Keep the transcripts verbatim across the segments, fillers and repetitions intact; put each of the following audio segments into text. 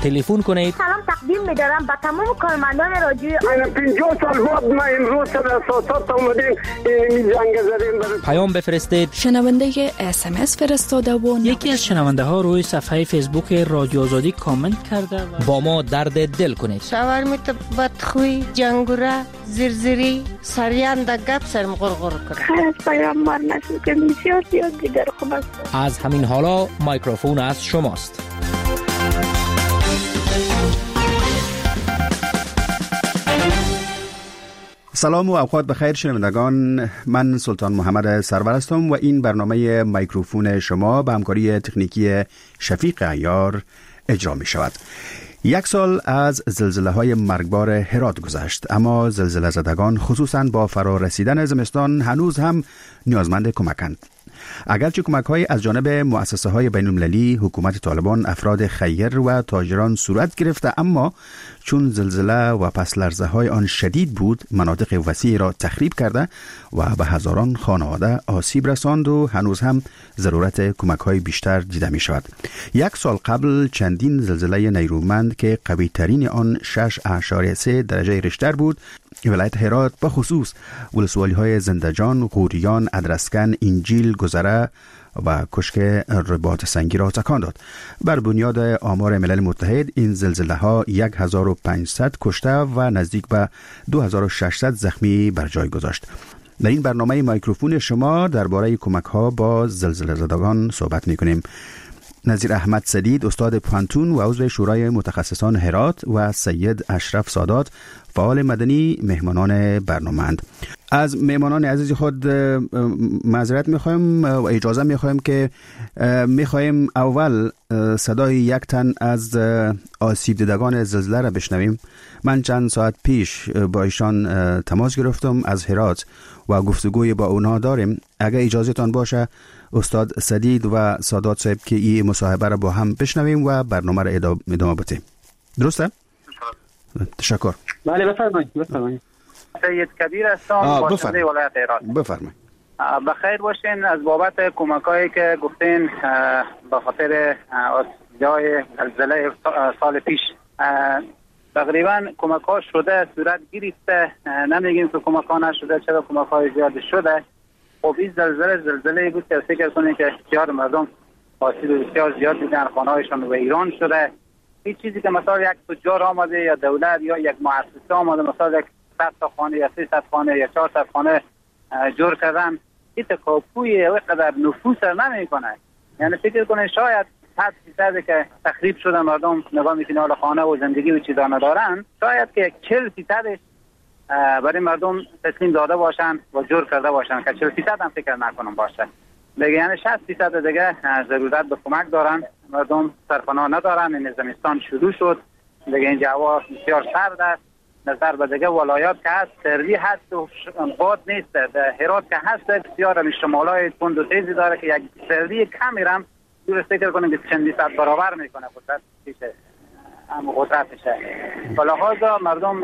تلفن کنید. سلام تقدیم می‌دارم به تمام کارمندان رادیو. من پنجاه سال بعد ما امروز در اساسات اومدیم این جنگ زدیم. پیام بفرستید. شنونده اس ام اس فرستاده و یکی از شنونده ها روی صفحه فیسبوک رادیو آزادی کامنت کرده و با ما درد دل کنید. شاورمیت بدخوی جنگوره زرزری سریان در گپ سرم غرغر کرد. خیر از پیامبر نسل که بسیار زیاد دیگر خوب است. از همین حالا میکروفون از شماست. سلام و اوقات بخیر شنوندگان، من سلطان محمد سرور هستم و این برنامه میکروفون شما به همکاری تکنیکی شفیق عیار اجرا می شود. یک سال از زلزله های مرگبار هرات گذشت، اما زلزله زدگان خصوصاً با فرا رسیدن زمستان هنوز هم نیازمند کمکند. اگرچه کمک‌های از جانب مؤسسه‌های بین‌المللی، حکومت طالبان، افراد خیر و تاجران صورت گرفته، اما چون زلزله و پس لرزه‌های آن شدید بود، مناطق وسیعی را تخریب کرده و به هزاران خانواده آسیب رساند و هنوز هم ضرورت کمک‌های بیشتر دیده می‌شود. یک سال قبل چندین زلزله نیرومند که قوی‌ترین آن شش اعشاریه سه درجه ریشتر بود، ولایت هرات به خصوص ولسوالی‌های زندجان، غوریان، ادرسکن، انجیل، گذره و کشک رباط سنگی را تکان داد. بر بنیاد آمار ملل متحد این زلزله ها هزار و پانصد کشته و نزدیک به دو هزار و ششصد زخمی بر جای گذاشت. در این برنامه میکروفون شما درباره کمک ها با زلزله زدگان صحبت می‌کنیم. نظیر احمد سدید، استاد پانتون و عضو شورای متخصصان هرات، و سید اشرف سادات، فعال مدنی، مهمانان برنامه‌اند. از مهمانان عزیز خود معذرت می‌خوایم و اجازه می‌خوایم که می‌خوایم اول صدای یک تن از آسیب دیدگان زلزله را بشنویم. من چند ساعت پیش با ایشان تماس گرفتم از هرات و گفتگوی با اونها داریم. اگر اجازهتان باشه استاد سدید و سادات صاحب که این مصاحبه را با هم بشنویم و برنامه را ادامه بدیم. درسته؟ تشکر. بله بفرمایید بفرمایید. سید کبیر هستم، باشنده ولایت هرات. بفرمایید. بخیر باشین. از بابت کمکایی که گفتین به خاطر جای زلزله سال پیش تقریبا کمک ها شده، صورت گرفته. نمیگیم که کمک ها نشده، چرا کمک های زیاد شده. خب این زلزله زلزله بود که فکر کنید که اختیار مردم آسیب بسیار زیاد دیدن، خانه هایشان ویران شده. این چیزی که مثلا یک تجار آمده یا دولت یا یک مؤسسه آمده مثلا یک صد تا خانه یا سیصد خانه یا چهارصد خانه جور کردن، این تکاپوی و قدر نفوس نمی کنه. یعنی فکر کنید شاید صد فیصد که تخریب شده مردم نگاه میکنه حالا خانه و زندگی و چیزا ندارن، شاید که چهل فیصدش برای مردم تسلیم داده باشن و جور کرده باشن که چهل فیصد هم فکر نکنم باشه. دیگه یعنی شصت فیصد دیگه ضرورت به کمک دارن. مردم سرپناه ندارن. این زمستان شروع شد دیگه، اینجا هوا بسیار سرد است. نظر به دیگه ولایات که هست سردی هست و باد نیست. در هرات که هست بسیار از شمالای تند و تیزی داره که یک سردی کمی رم دور فکر کنیم که چندی صد برابر میکنه قدرت میشه هم قدرت میشه. بلحاظا مردم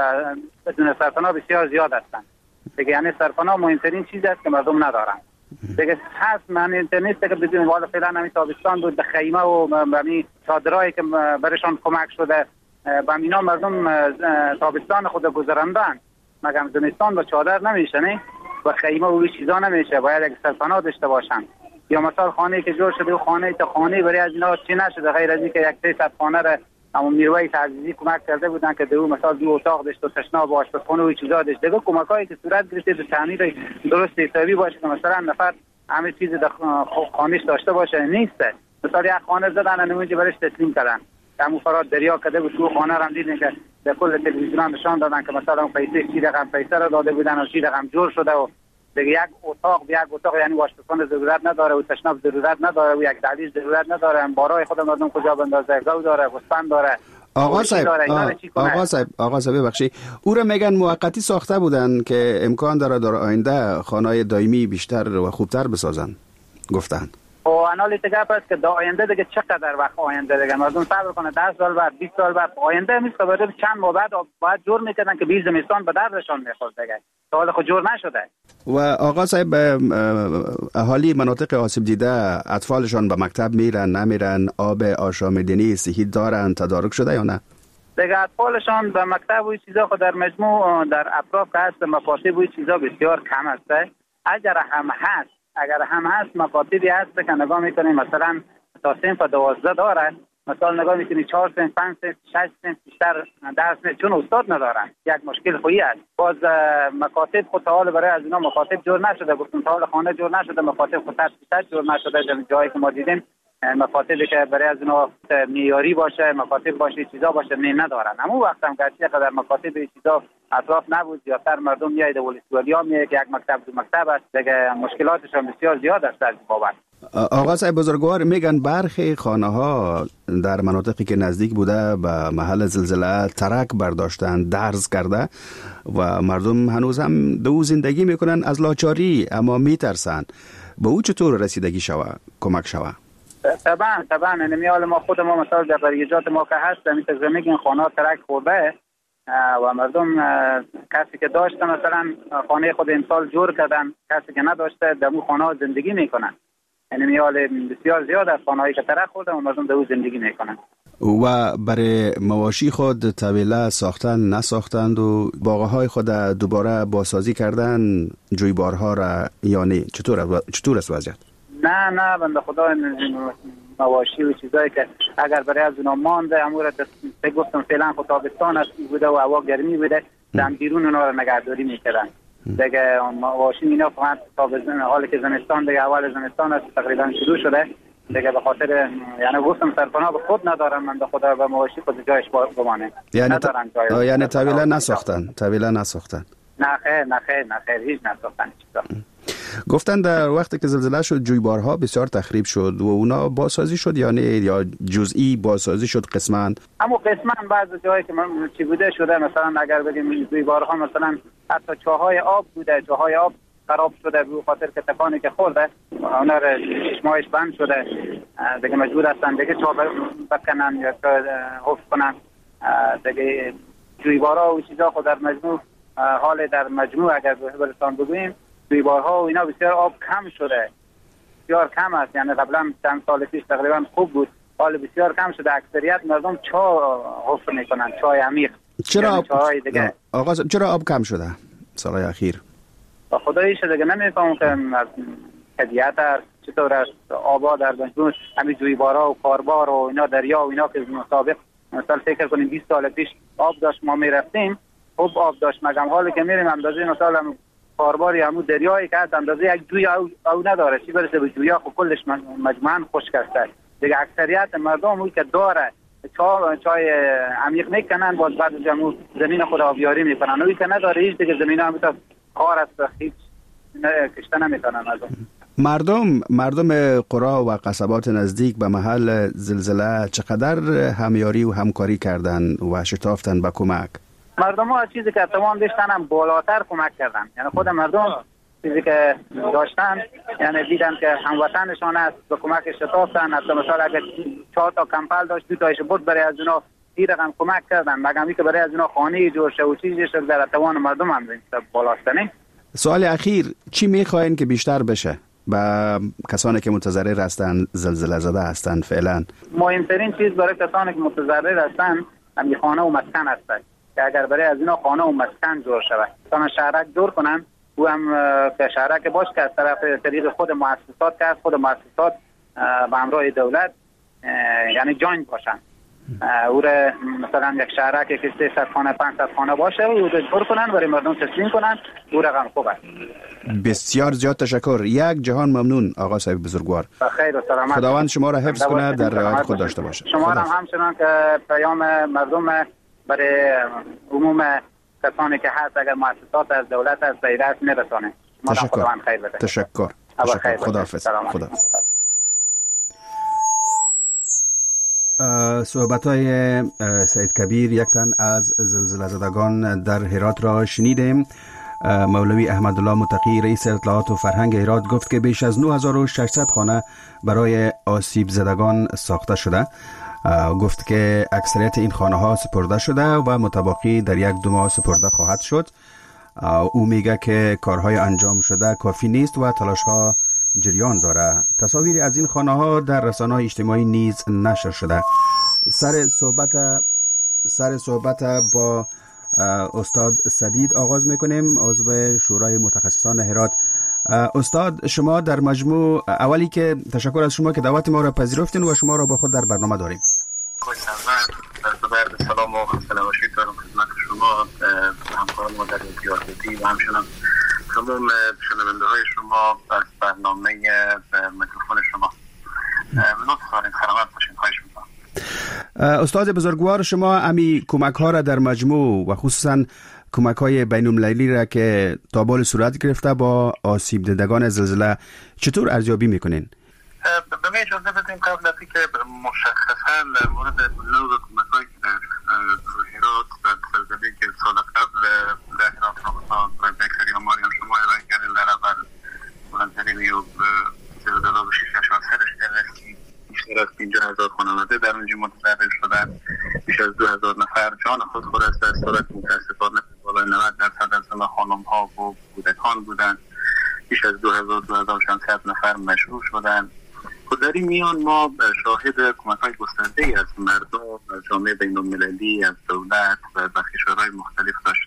بدون سرپناه بسیار زیاد هستن دیگه. یعنی سرپناه مهمترین چیز است که مردم ندارن دیگه. هست من اینترنت که بدون والا فعلا همین تابستان بود به خیمه و همین چادرایی که برشان کمک شده با اینا مردم تابستان خود گذراندن، مگر زمستان با چادر نمیشه نه و خیمه و چیزا نمیشه. باید یک سرپناه داشته باشن. یا مثلا خانه‌ای که جور شده و خانه تا خانه برای از اینا چی نشده غیر از اینکه یک سیصد خانه را اما میرویس عزیزی کمک کرده بودن که دو مثلا دو اتاق داشت و تشناب و آشپزخانه و چیزا داشت. دیگه کمکایی که صورت گرفته به تعمیر درست حسابی باشه که مثلا نفر همه چیز در خانه‌اش داشته باشه نیست. مثلا یک خانه زدن اونجا برش تسلیم کردن، همون فراد دریا کرده بود تو خانه را دیدن که در کل تلویزیون نشان دادن که مثلا اون پیسه چی رقم پیسه را داده بودن و چی رقم جور شده و دیگه یک اتاق یک اتاق یعنی واشپزخانه ضرورت نداره و تشناب ضرورت نداره و یک دهلیز ضرورت نداره. بارای خود مردم کجا بندازه، گاو داره، گوسفند داره. آقا صاحب آقا صاحب آقا صاحب بخشید او را میگن موقتی ساخته بودن که امکان داره در آینده خانه‌های دائمی بیشتر و خوبتر بسازن گفتن. و انالیز گپ است که در آینده دیگه چقدر وقت آینده دیگه مردم صبر کنه ده سال بعد بیست سال بعد آینده میشه برای چند ماه بعد باید جور میکردن که بیست زمستان به دردشان میخورد دیگه. تا حال خود جور نشده. و آقا صاحب، اهالی مناطق آسیب دیده اطفالشان به مکتب میرن نمیرن؟ آب آشامیدنی صحی دارن؟ تدارک شده یا نه؟ دیگه اطفالشان به مکتب و چیزا خود در مجموع در اطراف که هست مکاتب و چیزا بسیار کم است. اگر هم هست اگر هم هست مکاتبی هست که نگاه میکنیم مثلا تا صنف دوازده داره، مثلا نگاه میکنی چهار صنف، پنج صنف، شش صنف بیشتر درس نه، چون استاد ندارن. یک مشکل خویی است. باز مکاتب خود حال برای از اینا مکاتب جور نشده، گفتم تا حال خانه جور نشده، مکاتب خود تاسیس جور نشده. جایی که ما دیدیم مکاتبی که برای از اینا معیاری باشه، مکاتب باشه، چیزا باشه، نه ندارن. اما وقتی هم که در مکاتب چیزا اطراف نبود، زیادتر مردم میاید ولسوالی‌ها میگه که یک مکتب دو مکتب است، دیگه مشکلاتشون بسیار زیاد است از بابت. آقا صاحب بزرگوار، میگن برخی خانه ها در مناطقی که نزدیک بوده به محل زلزله ترک برداشتن، درز کرده و مردم هنوز هم دو زندگی میکنن از لاچاری، اما میترسن. به او چطور رسیدگی شوه، کمک شوه؟ طبعا طبعا نمیال ما خود ما مثلا در بریجات ما که هست میتونه میگن خانه ترک خورده و مردم کسی که داشته مثلا خانه خود امسال جور کردن، کسی که نداشته در اون خانه زندگی میکنن. یعنی میال بسیار زیاد از خانه‌ای که ترک خورده و مردم در اون زندگی میکنن. و برای مواشی خود طویله ساختن نساختند و باغهای خود دوباره بازسازی کردن جویبارها را یا نه؟ چطور چطور است وضعیت؟ نه نه بنده خدا مواشی و چیزایی که اگر برای از اونا مانده امور به گفتم فعلا خود تابستان است بوده و هوا گرمی بوده، دم بیرون اونا رو نگهداری میکردن. دیگه مواشی اینا فقط تابستان، حالی که زمستان دیگه اول زمستان است تقریبا شروع شده دیگه، به خاطر یعنی گفتم سرپناه به خود ندارن، من به خدا به مواشی خود جایش بمانه. یعنی ندارن جای. یعنی طویله نساختن، طویله نساختن. نه خیر نه خیر نه خیر هیچ نساختن. گفتن در وقتی که زلزله شد جویبارها بسیار تخریب شد و اونا بازسازی شد یا نه، یا جزئی بازسازی شد قسما؟ اما قسما بعض جایی که من چی بوده شده، مثلا اگر بگیم جویبارها مثلا حتی چاهای آب بوده، چاهای آب خراب شده به خاطر که تکانی که خورده اونا رو چشمایش بند شده دیگه، مجبور هستن دیگه چا بکنن یا حفظ کنن دیگه. جویبارها و چیزا خود در مجموع حال در مجموع اگر برسان بگوییم جویبارها و اینا بسیار آب کم شده، بسیار کم است. یعنی قبلا چند سال پیش تقریبا خوب بود، حال بسیار کم شده. اکثریت مردم چا حفظ میکنن، چای عمیق. چرا یعنی آب آقا چرا آب کم شده سالهای اخیر؟ با خداییش دیگه نمیفهمم که از طبیعت است چطور است. آبا در مجموع همین جویبارها و کاربار و اینا، دریا و اینا که مسابق مثلا فکر کنیم بیست سال پیش آب داشت ما میرفتیم، خوب آب داشت، مگم حالی که میریم اندازه مثلا کارباری همو دریایی که هست اندازه یک جوی او, او نداره، چی برسه به جویا خب کلش مجموعاً خشک است دیگه. اکثریت مردم اون که داره چای چای عمیق میکنن، باز بعد جمعو زمین خود آبیاری میکنن. اون که نداره هیچ دیگه زمین هم تا خار است، هیچ کشته نمیکنن. مردم مردم مردم قرا و قصبات نزدیک به محل زلزله چقدر همیاری و همکاری کردن و شتافتن به کمک؟ مردم ها چیزی که تمام داشتن هم بالاتر کمک کردن. یعنی خود مردم چیزی که داشتن یعنی دیدن که هموطنشان است، به کمک شتافتن. حتی مثلا اگر چهار تا کمپل داشت دو تایش بود برای از اونا سی رقم کمک کردن، مگمی که برای از اونا خانه جور شه و چیزی شد در توان مردم هم بالاستنه. سوال اخیر، چی میخواین که بیشتر بشه با کسانی که متضرر هستند، زلزله زده هستند فعلا؟ مهمترین چیز برای کسانی که متضرر هستند همین خانه و مسکن است که اگر برای از اینا خانه و مسکن جور شود، تا شهرک دور کنن و هم که شهرک باش که از طرف طریق خود مؤسسات که از خود مؤسسات به همراه دولت یعنی جوین باشن، او را مثلا یک شهرک که سیصد خانه پانصد خانه باشه او را دور کنن برای مردم تسلیم کنن، او رقم خوب است. بسیار زیاد تشکر، یک جهان ممنون آقا صاحب بزرگوار. خیر و سلامت. خداوند شما را حفظ کنه، در رعایت خود داشته باشه. شما هم همچنان که پیام مردم برای عموم کسانی که هست اگر مؤسسات از دولت از دایره میرسانه. تشکر. تشکر. تشکر. خداحافظ. خدا. صحبت‌های سید کبیر، یک تن از زلزله زدگان در هرات را شنیدیم. مولوی احمدالله متقی رئیس اطلاعات و فرهنگ هرات گفت که بیش از نه هزار و ششصد خانه برای آسیب زدگان ساخته شده. گفت که اکثریت این خانه ها سپرده شده و متباقی در یک دو ماه سپرده خواهد شد. او میگه که کارهای انجام شده کافی نیست و تلاش ها جریان داره. تصاویری از این خانه ها در رسانه‌های اجتماعی نیز نشر شده. سر صحبت سر صحبت با استاد سدید آغاز میکنیم، عضو شورای متخصصان هرات. استاد، شما در مجموع اولی که تشکر از شما که دعوت ما را پذیرفتین و شما را با خود در برنامه داریم. سلام و سلام باشید دارم خدمت شما همکاران ما در ریاضی و همچنان تمام شنونده های شما از برنامه میکروفون شما. لطف دارین سلامت باشین. خواهش میکنم. استاد بزرگوار، شما امی کمک ها را در مجموع و خصوصا کمک های بین المللی را که تا بال صورت گرفته با آسیب دیدگان زلزله چطور ارزیابی میکنین؟ به من اجازه بدین قبل از اینکه مشخصا در مورد نوع کمک هایی که در هرات و زلزله که سال قبل در هرات رخ و بکری آماری هم شما ارائه کردین، در اول بلندترین و زلزله به شش اشار سه رشته بیشتر از پنجاه هزار خانواده در اونجا متضرر شدن. بیش از دو هزار نفر جان خود خود از دست دادن. متاسفانه بالای نود درصد از خانم ها و کودکان بودند. بیش از دو هزار دو هزار و ششصد نفر مجروح شدند. خود در این میان ما شاهد کمک های گسترده از مردم، از جامعه بین المللی، از دولت و بخش‌های مختلف داشت.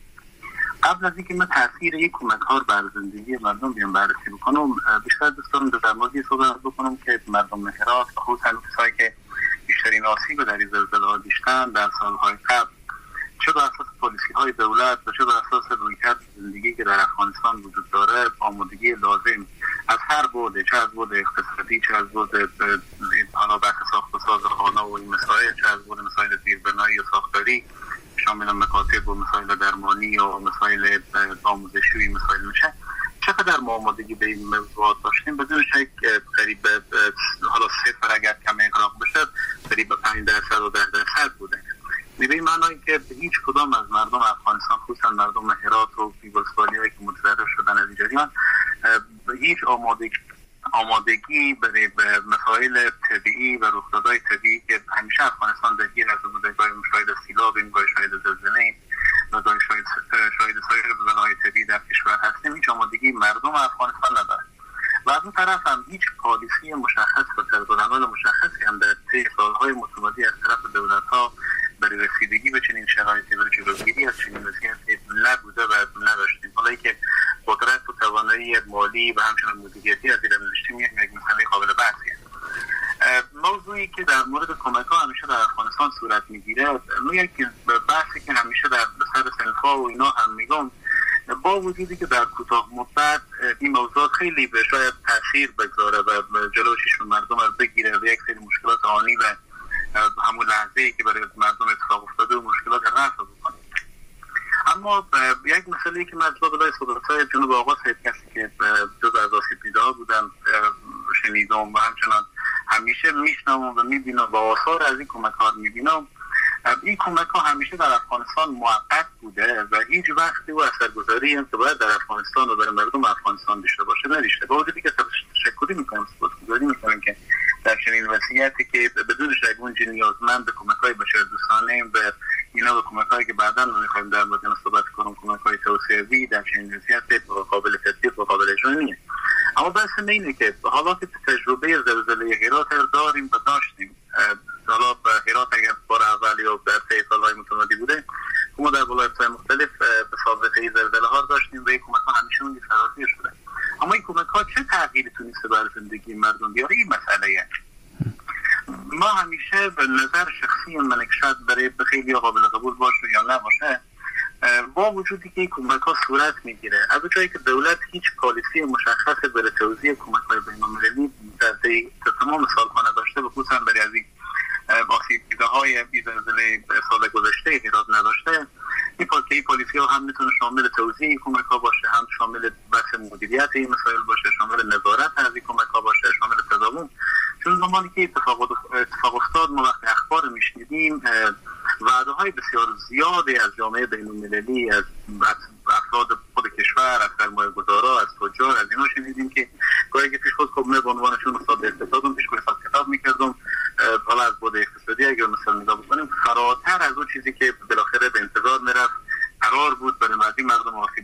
قبل از اینکه من تاثیر این کمک ها بر زندگی مردم بیام بررسی بکنم، بیشتر دوست دارم در موردی صحبت بکنم که مردم هرات و خصوصا کسایی که بیشترین آسیب در این زلزله ها دیدن در سالهای قبل، چه بر اساس پالیسی های دولت و چه بر اساس رویکرد زندگی که در افغانستان وجود داره، آمادگی لازم از هر بعد، چه از بعد اقتصادی، چه از بعد حالا بحث ساخت و ساز خانه و این مسائل، چه از بعد مسائل زیربنایی و ساختاری شامل مکاتب و مسائل درمانی و مسائل آموزشی، مسائل میشه چقدر ما آمادگی به این موضوعات داشتیم. بدون شک قریب به حالا صفر اگر کم اقراق بشه قریب به پنج درصد و ده درصد بوده. به این معنی که هیچ کدام از مردم افغانستان، خصوصا مردم هرات و بیگلسوالی هایی که متضرر شدن از این جریان، هیچ آمادگی آمادگی برای مسائل طبیعی و رخدادهای طبیعی که همیشه افغانستان درگیر از بوده، گاهی شاهد سیلابیم، گاهی شاهد زلزله‌ایم و گاهی شاهد شاهد سایر بحران‌های طبیعی در کشور هستیم، هیچ آمادگی مردم افغانستان نداره. و از اون طرف هم هیچ پالیسی مشخص و طرزالعمل مشخصی هم در طی سالهای متمادی از طرف دولت‌ها برای رسیدگی به چنین شرایطی، برای جلوگیری از چنین وضعیتی نبوده و نداشتیم. حالا که قدرت و توانایی مالی و همچنین مدیریتی از این داشتیم یک مسئله قابل بحثیه. موضوعی که در مورد کمک ها همیشه در افغانستان صورت میگیره، میگه که بحثی که همیشه در سر صنفا و اینا هم میگم، با وجودی که در کوتاه مدت این موضوع خیلی به شاید تاثیر بگذاره و جلوشش مردم رو بگیره و یک سری مشکلات آنی و همون لحظه‌ای که برای مردم اتفاق افتاده و مشکلات رفع بکنه. اما یک مسئله که مطلب بلای صداقت‌های جنوب آقا سید کسی که جز از آسیب دیده‌ها بودن شنیدم و همچنان همیشه میشنوم و میبینم و آثار از این کمک ها میبینم، این کمک ها همیشه در افغانستان موقت بوده و هیچ وقتی و اثرگذاری هم که باید در افغانستان و برای مردم افغانستان داشته باشه نداشته. با وجودی که تشکری میکنم، سپاسگزاری میکنم که در چنین وضعیتی که بدون شک اونجا نیازمند به کمک های بشردوستانه و اینا به کمک هایی که بعدا ما میخوایم در مورد صحبت کنم، کمک های توسعه‌ای در چنین وضعیتی قابل تطبیق و قابل اجرا نیست. اما بحث اینه که حالا که تجربه زلزله هرات داریم و داشتیم، حالا هرات اگر بار اول یا در سه سالهای متمادی بوده، ما در ولایت‌های مختلف به سابقه زلزله ها داشتیم و این کمک ها همیشه اون فراتر شده. اما این کمک ها چه تغییری تونسته بر زندگی مردم بیاره؟ این مسئله ما همیشه به نظر شخصی من که شاید برای خیلی قابل قبول باشه یا نباشه، با وجودی که این کمک ها صورت میگیره، از جایی که دولت هیچ پالیسی مشخص برای توزیع کمک های بین المللی در تمام سالها نداشته، به خصوصا برای از این آسیب دیده های زلزله سال گذشته هرات نداشته، این پالیسی ها هم میتونه شامل توزیع کمک ها باشه، هم شامل بحث مدیریت این مسائل باشه، شامل نظارت از این کمک ها باشه، شامل تداوم. چون زمانی که اتفاق اتفاق افتاد ما وقتی اخبار میشنیدیم، وعده های بسیار زیادی از جامعه بین المللی، از افراد خود کشور، از سرمایه‌گذارا، از تجار، از اینا شنیدیم که گاهی که پیش خود کمه به عنوانشون استاد اقتصادم پیش خود حساب کتاب میکردم، حالا از بود اقتصادی اگر مثلا نگاه بکنیم فراتر از اون چیزی که بالاخره به انتظار میرفت قرار بود برای مردم مردم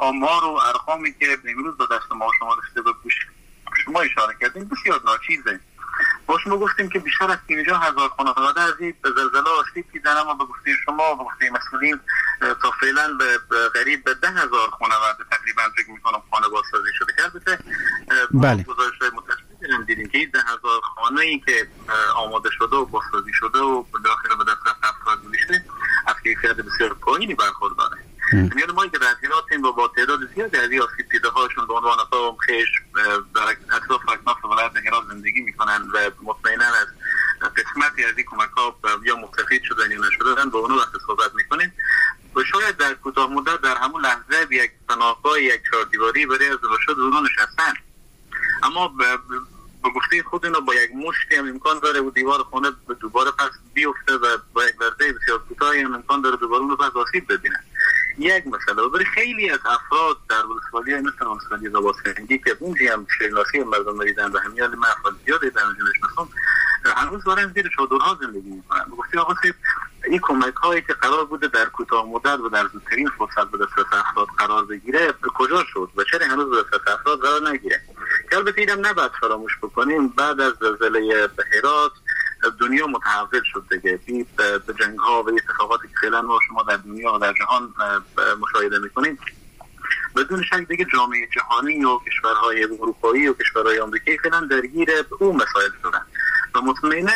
آمار و ارقامی که امروز به دست ما شما رسیده به گوش شما اشاره کردیم بسیار ناچیزه. با شما گفتیم که بیشتر از پنجاه هزار خانواده از این زلزله آسیب دیدن، اما به گفته شما به گفته مسئولین تا فعلا به قریب به ده هزار خانواده تقریبا فکر میکنم خانه بازسازی شده. البته بله گزارش‌های متأسفانه دیدیم که ده هزار خانه‌ای که آماده شده و بازسازی شده و به داخل به دست افراد گذاشته از کیفیت بسیار پایینی برخورداره. یعنی ما که در هراتیم و با تعداد زیادی از این آسیب دیده هاشون به عنوان قوم خیش در اطراف اکناف ولایت هرات زندگی میکنن و مطمئنا از قسمتی از این کمک ها یا مستفید شدن یا نشدن با اونو وقت صحبت میکنیم و شاید در کوتاه مدت در همون لحظه یک پناهگاه یک چهاردیواری برای ازدواج شد اونو نشستن، اما به گفته خود اینو با یک مشتی هم امکان داره و دیوار خونه دوباره پس بیفته و با یک ورده بسیار کوتاهی هم امکان داره دوباره اونو پس آسیب ببینه. یک مسئله و برای خیلی از افراد در ولسوالی مثل ولسوالی زاباسنگی که اونجی هم شناسی مردم دیدن و همیال من افراد زیادی در اونجا نشناسم هنوز دارن زیر چادرها زندگی میکنن. گفتی آقا سید این کمک هایی که قرار بوده در کوتاه مدت و در زودترین فرصت به دست افراد قرار بگیره کجا شد و چرا هنوز به دست افراد قرار نگیره؟ که البته اینم نباید فراموش بکنیم بعد از زلزله هرات دنیا متحول شد دیگه به جنگ ها و اتفاقاتی که فعلا ما شما در دنیا و در جهان مشاهده میکنیم. بدون شک دیگه جامعه جهانی و کشورهای اروپایی و کشورهای آمریکایی فعلا درگیر اون مسائل شدن و مطمئنا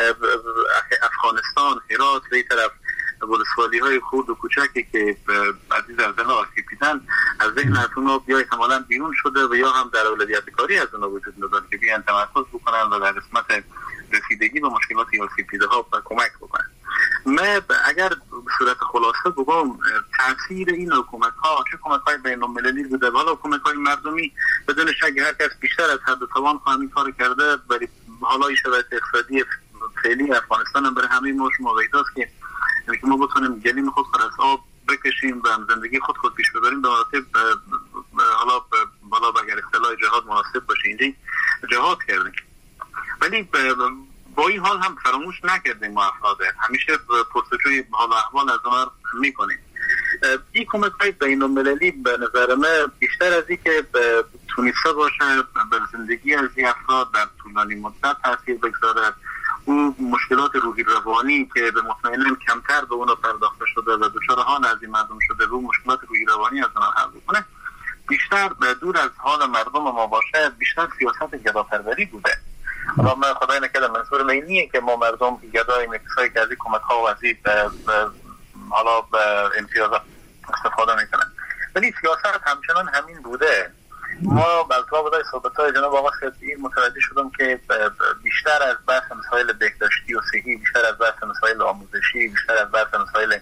افغانستان، هرات و این طرف ولسوالی های خرد و کوچکی که از این زلزله آسیب دیدن از ذهن از اونا یا احتمالاً بیرون شده و یا هم در اولویت کاری از اونا وجود نداره که بیان تمرکز بکنن و در قسمت رسیدگی به مشکلات آسیب دیده ها کمک بکنن. من اگر به صورت خلاصه بگم تاثیر این کمک ها چه کمک های بین المللی بوده حالا کمک های مردمی بدون شک هر کس بیشتر از حد توان همین کار کرده برای حالا این شرایط اقتصادی فعلی افغانستان هم برای همه ما شما ویداست که یعنی که ما بتونیم گلیم خود خود از آب بکشیم و زندگی خود خود پیش ببریم به مراتب حالا بالا اگر اصطلاح جهاد مناسب باشه اینجا جهاد کردیم، ولی با این حال هم فراموش نکردیم ما افراد همیشه پرسجوی حال احوال از اون میکنیم. این کمک های بین المللی به نظر من بیشتر از این که تونسته باشه به زندگی از این افراد در طولانی مدت تاثیر بگذارد اون مشکلات روحی روانی که به مطمئنا کمتر به اونا پرداخته شده و دچار حال از این مردم شده و مشکلات روحی روانی از اونا حل بکنه بیشتر دور از حال مردم ما باشه بیشتر سیاست گداپروری بوده. حالا من خدای نکرده منظور من اینیه که ما مردم گدای کسایی که از این کمک ها و از این حالا به امتیازات استفاده میکنن، ولی سیاست همچنان همین بوده. ما بلکه بدای صحبت های جناب آقا سیدی متوجه شدم که بیشتر از بحث مسائل بهداشتی و صحی، بیشتر از بحث مسائل آموزشی، بیشتر از بحث مسائل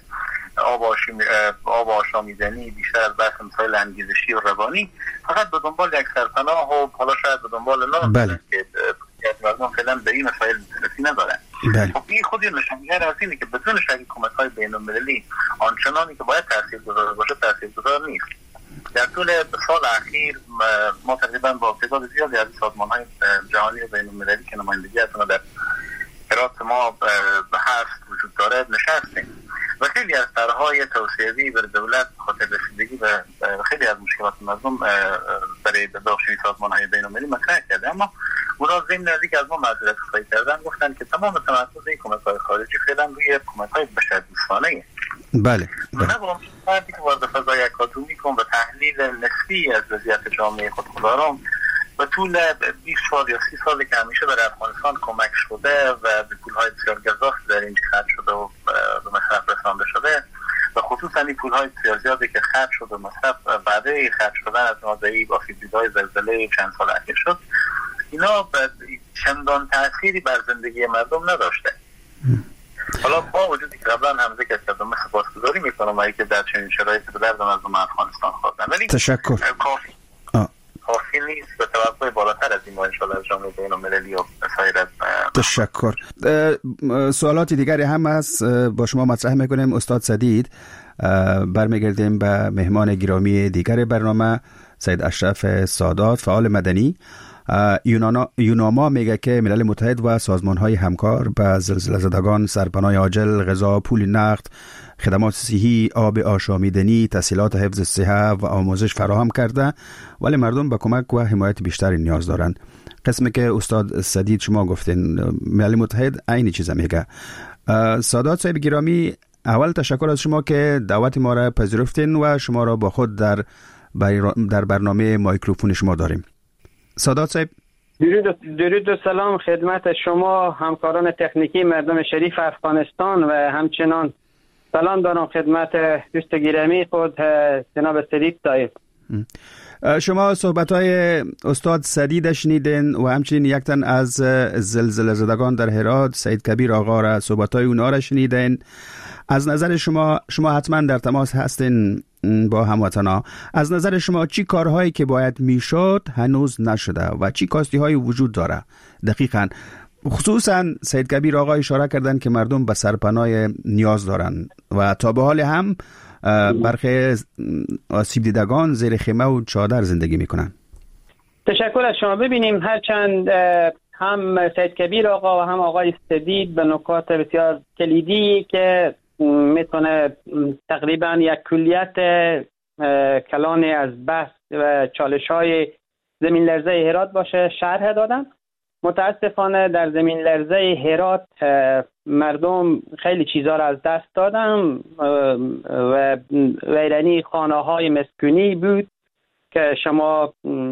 آب آشامیدنی، بیشتر از بحث مسائل انگیزشی و روانی فقط به دنبال یک سرپناه و حالا شاید به دنبال نام بله. که مردم فعلا به این مسائل دسترسی ندارن. خب این خودی نشانگر از اینه که بدون شک کمک های بین المللی آنچنانی که باید تاثیرگذار باشه تاثیرگذار نیست. در طول سال اخیر ما تقریبا با تعداد زیادی از سازمان‌های جهانی و بین المللی که نمایندگی از اونها در هرات ما به هست وجود داره نشستیم و خیلی از طرح‌های توسعه‌ای برای دولت خاطر رسیدگی به خیلی از مشکلات مردم برای بخشی سازمان‌های بین المللی مطرح کرده، اما اونا ضمن از اینکه از ما معذرت خواهی کردن گفتن که تمام تمرکز این کمک‌های خارجی فعلا روی کمک‌های بشردوستانه. بله. من نگم فردی که وارد فضای اکادمی کن و تحلیل نسبی از وضعیت جامعه خودمختاران و طول بیست سال یا سی سالی که همیشه برای افغانستان کمک شده و به پول‌های بسیار گزاف در اینجا خرج شده و به مصرف رسانده شده و خصوصا این پول‌های بسیار زیادی که خرج شد و مصرف بعد خرج شدن از نازعی با آسیب‌دیدهای زلزله چند سال اخیر شد، اینا چندان تأثیری بر زندگی مردم نداشته. حالا با وجودی که قبلا هم ذکر کردم من سپاسگزاری میکنم اگه که در چنین شرایطی به درد مردم افغانستان خوردن، ولی تشکر کافی کافی نیست به توقع بالاتر از این ما انشاءالله از جامعه بین المللی و سایر. تشکر. سوالات دیگری هم هست با شما مطرح میکنیم استاد سدید. برمیگردیم به مهمان گرامی دیگر برنامه سید اشرف سادات فعال مدنی یونانا یوناما میگه که ملل متحد و سازمان‌های همکار به زلزله زدگان سرپناه عاجل، غذا، پول نقد، خدمات صحی، آب آشامیدنی، تسهیلات حفظ صحت و آموزش فراهم کرده، ولی مردم به کمک و حمایت بیشتری نیاز دارند. قسمی که استاد سدید شما گفتین، ملل متحد عین چیز میگه. سادات صاحب گرامی، اول تشکر از شما که دعوت ما را پذیرفتین و شما را با خود در در برنامه مایکروفون شما داریم. سادات صاحب، درود درود و سلام خدمت شما همکاران تکنیکی مردم شریف افغانستان و همچنان سلام دارم خدمت دوست گرامی خود جناب سدید صاحب. شما صحبت‌های استاد سدید شنیدین و همچنین یک تن از زلزله زدگان در هرات سید کبیر آقا را صحبت‌های اونها را شنیدین. از نظر شما شما حتما در تماس هستین با هموطنا. از نظر شما چی کارهایی که باید میشد هنوز نشده و چی کاستی‌های وجود داره؟ دقیقاً خصوصا سید کبیر آقا اشاره کردن که مردم به سرپناه نیاز دارن و تا به حال هم برخی آسیب دیدگان زیر خیمه و چادر زندگی میکنن. تشکر از شما. ببینیم هرچند هم سید کبیر آقا و هم آقای سدید به نکات بسیار کلیدی که میتونه تقریبا یک کلیت کلان از بحث و چالش های زمین لرزه هرات باشه شرح دادن. متاسفانه در زمین لرزه هرات مردم خیلی چیزها را از دست دادن و ویرانی خانه های مسکونی بود که شما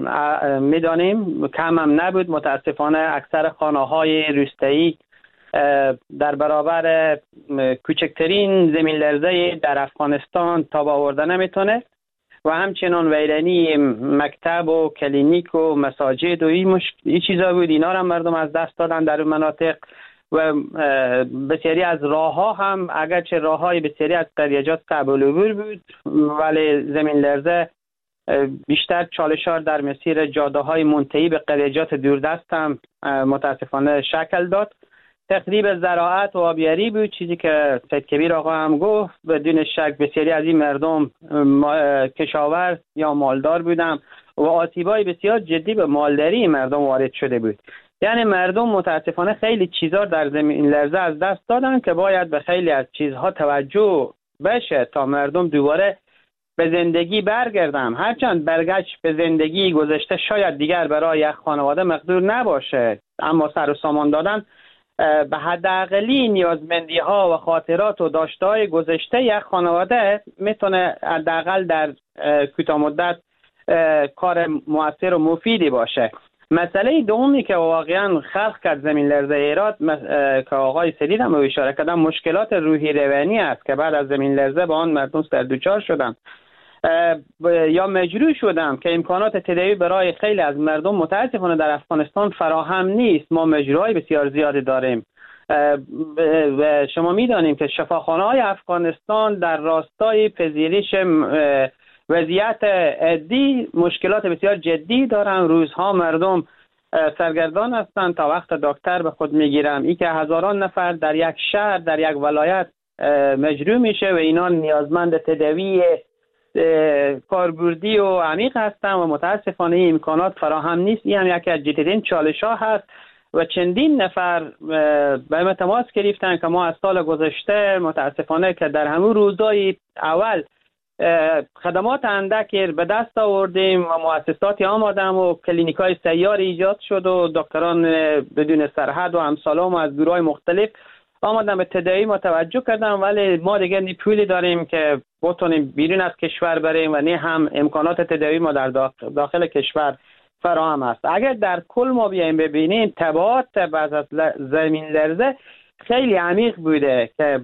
میدانیم کم هم نبود. متاسفانه اکثر خانه های روستایی در برابر کوچکترین زمین لرزه در افغانستان تاب آورده نمیتونه و همچنان ویرانی مکتب و کلینیک و مساجد و این, مش... این چیزا بود. اینا را مردم از دست دادن در اون مناطق و بسیاری از راه ها هم اگرچه راه های بسیاری از قریجات قبل عبور بود ولی زمین لرزه بیشتر چالشار در مسیر جاده های منتهی به قریجات دوردست هم متاسفانه شکل داد. تخریب زراعت و آبیاری بود، چیزی که سید کبیر آقا هم گفت. بدون شک بسیاری از این مردم کشاورز یا مالدار بودن و آسیبای بسیار جدی به مالداری مردم وارد شده بود. یعنی مردم متاسفانه خیلی چیزا در زمین لرزه از دست دادن که باید به خیلی از چیزها توجه بشه تا مردم دوباره به زندگی برگردن. هرچند برگشت به زندگی گذشته شاید دیگر برای یک خانواده مقدور نباشه، اما سر و سامان دادن به حداقلی نیازمندی ها و خاطرات و داشته های گذشته یک خانواده میتونه حداقل در کوتاه مدت کار موثر و مفیدی باشه. مسئله دومی که واقعا خلق کرد زمین لرزه هرات که آقای سدید هم اشاره کردن مشکلات روحی روانی است که بعد از زمین لرزه با آن مردم سر دوچار شدن یا مجروح شدن که امکانات تداوی برای خیلی از مردم متاسفانه در افغانستان فراهم نیست. ما مجروحای بسیار زیادی داریم و شما میدانیم که شفاخانه های افغانستان در راستای پذیرش وضعیت عادی مشکلات بسیار جدی دارن. روزها مردم سرگردان هستند تا وقت دکتر به خود میگیرن. این که هزاران نفر در یک شهر در یک ولایت مجروح میشه و اینا نیازمند تداوی کاربردی و عمیق هستن و متاسفانه این امکانات فراهم نیست. این هم یکی از جدیدترین چالش ها هست و چندین نفر به ما تماس گرفتن که ما از سال گذشته متاسفانه که در همون روزهای اول خدمات اندکی به دست آوردیم و مؤسساتی آمدم و کلینیکای سیار ایجاد شد و دکتران بدون سرحد و امثالهم از گروهای مختلف آمدن به تداوی ما توجه کردن، ولی ما دیگه نی پولی داریم که بتونیم بیرون از کشور بریم و نه هم امکانات تداوی ما در داخل, داخل کشور فراهم است. اگر در کل ما بیایم ببینیم تبعات بعد از زمین لرزه خیلی عمیق بوده که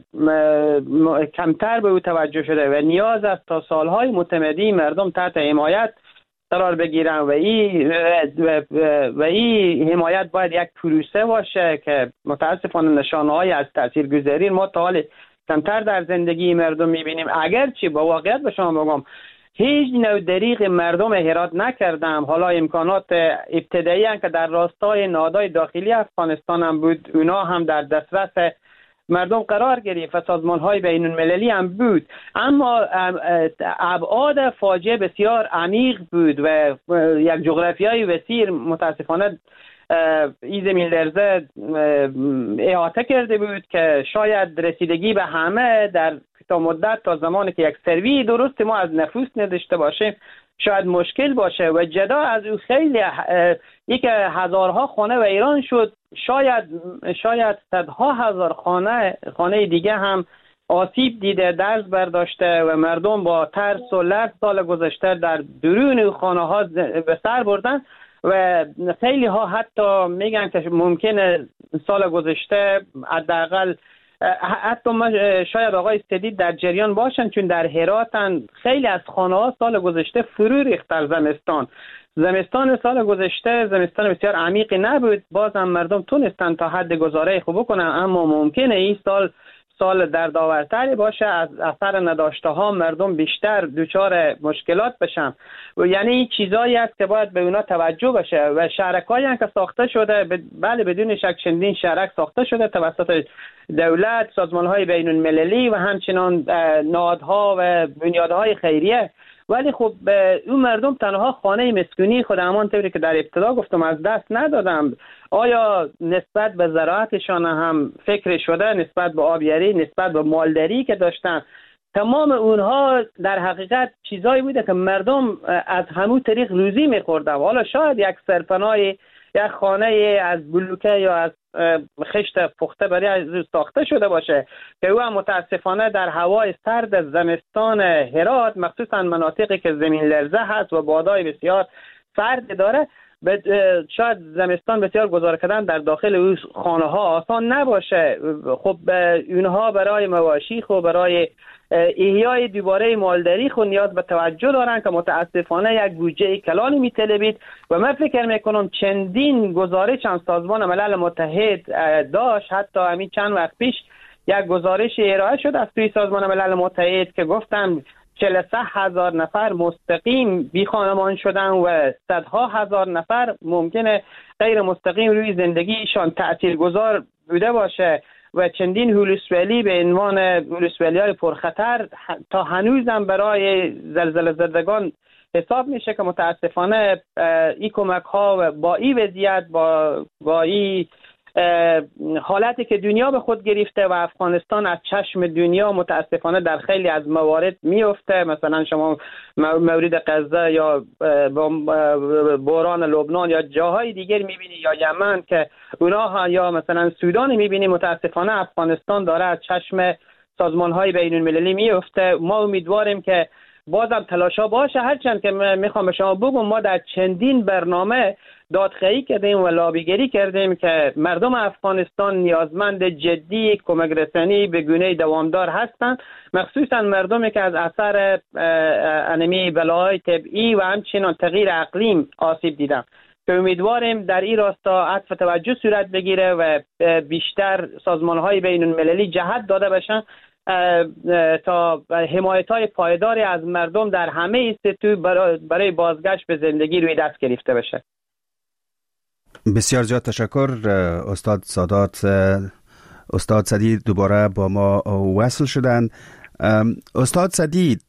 کمتر به او توجه شده و نیاز است تا سالهای متمدی مردم تحت حمایت قرار بگیرن و این و این حمایت باید یک پروسه باشه که متاسفانه نشانه‌های از تاثیرگذاری ما تا حال کمتر در زندگی مردم می‌بینیم. اگرچه با واقعیت به شما بگم هیچ نوع دریغ مردم هرات نکردم. حالا امکانات ابتدایی هم که در راستای نهادهای داخلی افغانستان هم بود اونا هم در دسترس مردم قرار گرفت و سازمان های بین المللی هم بود، اما ابعاد فاجعه بسیار عمیق بود و یک جغرافیای وسیع متاسفانه این زمین لرزه احاطه کرده بود که شاید رسیدگی به همه در تا مدت تا زمانی که یک سروی درست ما از نفوس نداشته باشیم شاید مشکل باشه و جدا از او خیلی یک هزارها خانه و ایران شد، شاید شاید صدها هزار خانه خانه دیگه هم آسیب دیده، درز برداشته و مردم با ترس و لرز سال گذشته در درون خانه ها به سر بردن و خیلی ها حتی میگن که ممکنه سال گذشته حداقل حتی شاید آقای استدید در جریان باشن، چون در هراتن خیلی از خانه ها سال گذشته فرو ریخت در زمستان. زمستان سال گذشته زمستان بسیار عمیقی نبود، بازم مردم تونستن تا حد گزاره خوب کنن، اما ممکنه این سال سال دردآورتری باشه، از اثر نداشته ها مردم بیشتر دچار مشکلات بشن و یعنی این چیزایی است که باید به اونا توجه بشه و شهرکایی هم که ساخته شده، بله بدون شک چندین شهرک ساخته شده توسط دولت، سازمان های بین المللی و همچنان نهادها و بنیادهای خیریه، ولی خب اون مردم تنها خانه مسکونی خود همان طوری که در ابتدا گفتم از دست ندادم. آیا نسبت به زراعتشان هم فکر شده، نسبت به آبیاری، نسبت به مالداری که داشتن؟ تمام اونها در حقیقت چیزایی بوده که مردم از همون طریق روزی میخوردن. حالا شاید یک سرپناهی، یک خانه از بلوکه یا از خشت پخته برای از ساخته شده باشه که او هم متاسفانه در هوای سرد زمستان هرات، مخصوصا مناطقی که زمین لرزه هست و بادای بسیار سرد داره، شاید زمستان بسیار گذار کردن در داخل اون خانه ها آسان نباشه. خب اونها برای مواشی خب برای احیای دوباره مالداری خود نیاز به توجه دارن که متاسفانه یک بودجه کلانی میطلبید و من فکر میکنم چندین گزارش هم سازمان ملل متحد داشت، حتی همین چند وقت پیش یک گزارش ارائه شد از توی سازمان ملل متحد که گفتن چهل و سه هزار نفر مستقیم بی خانمان شدن و صدها هزار نفر ممکنه غیر مستقیم روی زندگیشان تاثیرگذار بوده باشه و چندین هولوسولی به عنوان هولوسولی های پرخطر تا هنوزم برای زلزله زدگان حساب میشه که متاسفانه این کمک ها با این وضعیت با با این حالتی که دنیا به خود گرفته و افغانستان از چشم دنیا متاسفانه در خیلی از موارد میفته، مثلا شما مورد غزه یا بحران لبنان یا جاهای دیگر میبینی یا یمن که اونا یا مثلا سودان میبینی، متاسفانه افغانستان داره از چشم سازمان های بین المللی میفته. ما امیدواریم که بازم تلاشا باشه، هرچند که میخوام به شما بگم ما در چندین برنامه دادخواهی کردیم و لابیگری کردیم که مردم افغانستان نیازمند جدی کمک رسانی به گونه دوامدار هستند، مخصوصا مردمی که از اثر انمی بلاهای طبیعی و همچنان تغییر اقلیم آسیب دیدن که امیدواریم در این راستا عطف توجه صورت بگیره و بیشتر سازمان‌های بین المللی جهت داده بشن تا حمایت‌های پایداری از مردم در همه سطوح برای بازگشت به زندگی روی دست گرفته بشه. بسیار زیاد تشکر استاد سادات. استاد سدید دوباره با ما وصل شدند. استاد سدید،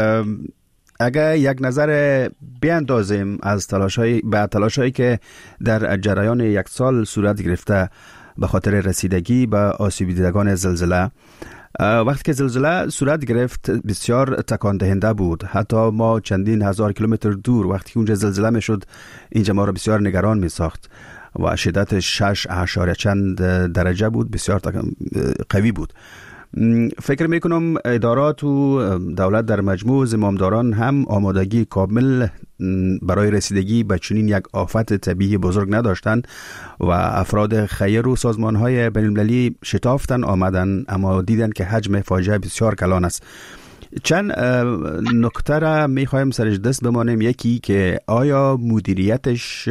اگر یک نظر بیاندازیم از تلاش‌های به تلاش‌هایی که در جریان یک سال صورت گرفته به خاطر رسیدگی به آسیب دیدگان زلزله، وقتی که زلزله صورت گرفت بسیار تکان دهنده بود. حتی ما چندین هزار کیلومتر دور وقتی که اونجا زلزله میشد اینجا ما را بسیار نگران می ساخت و شدت شش اعشاریه چند درجه بود، بسیار قوی بود. فکر میکنم ادارات و دولت در مجموع زمامداران هم آمادگی کامل برای رسیدگی به چنین یک آفت طبیعی بزرگ نداشتند و افراد خیر و سازمان‌های بین‌المللی شتافتن آمدن، اما دیدن که حجم فاجعه بسیار کلان است. چند نکته را میخوایم سرش دست بمانیم. یکی که آیا مدیریتش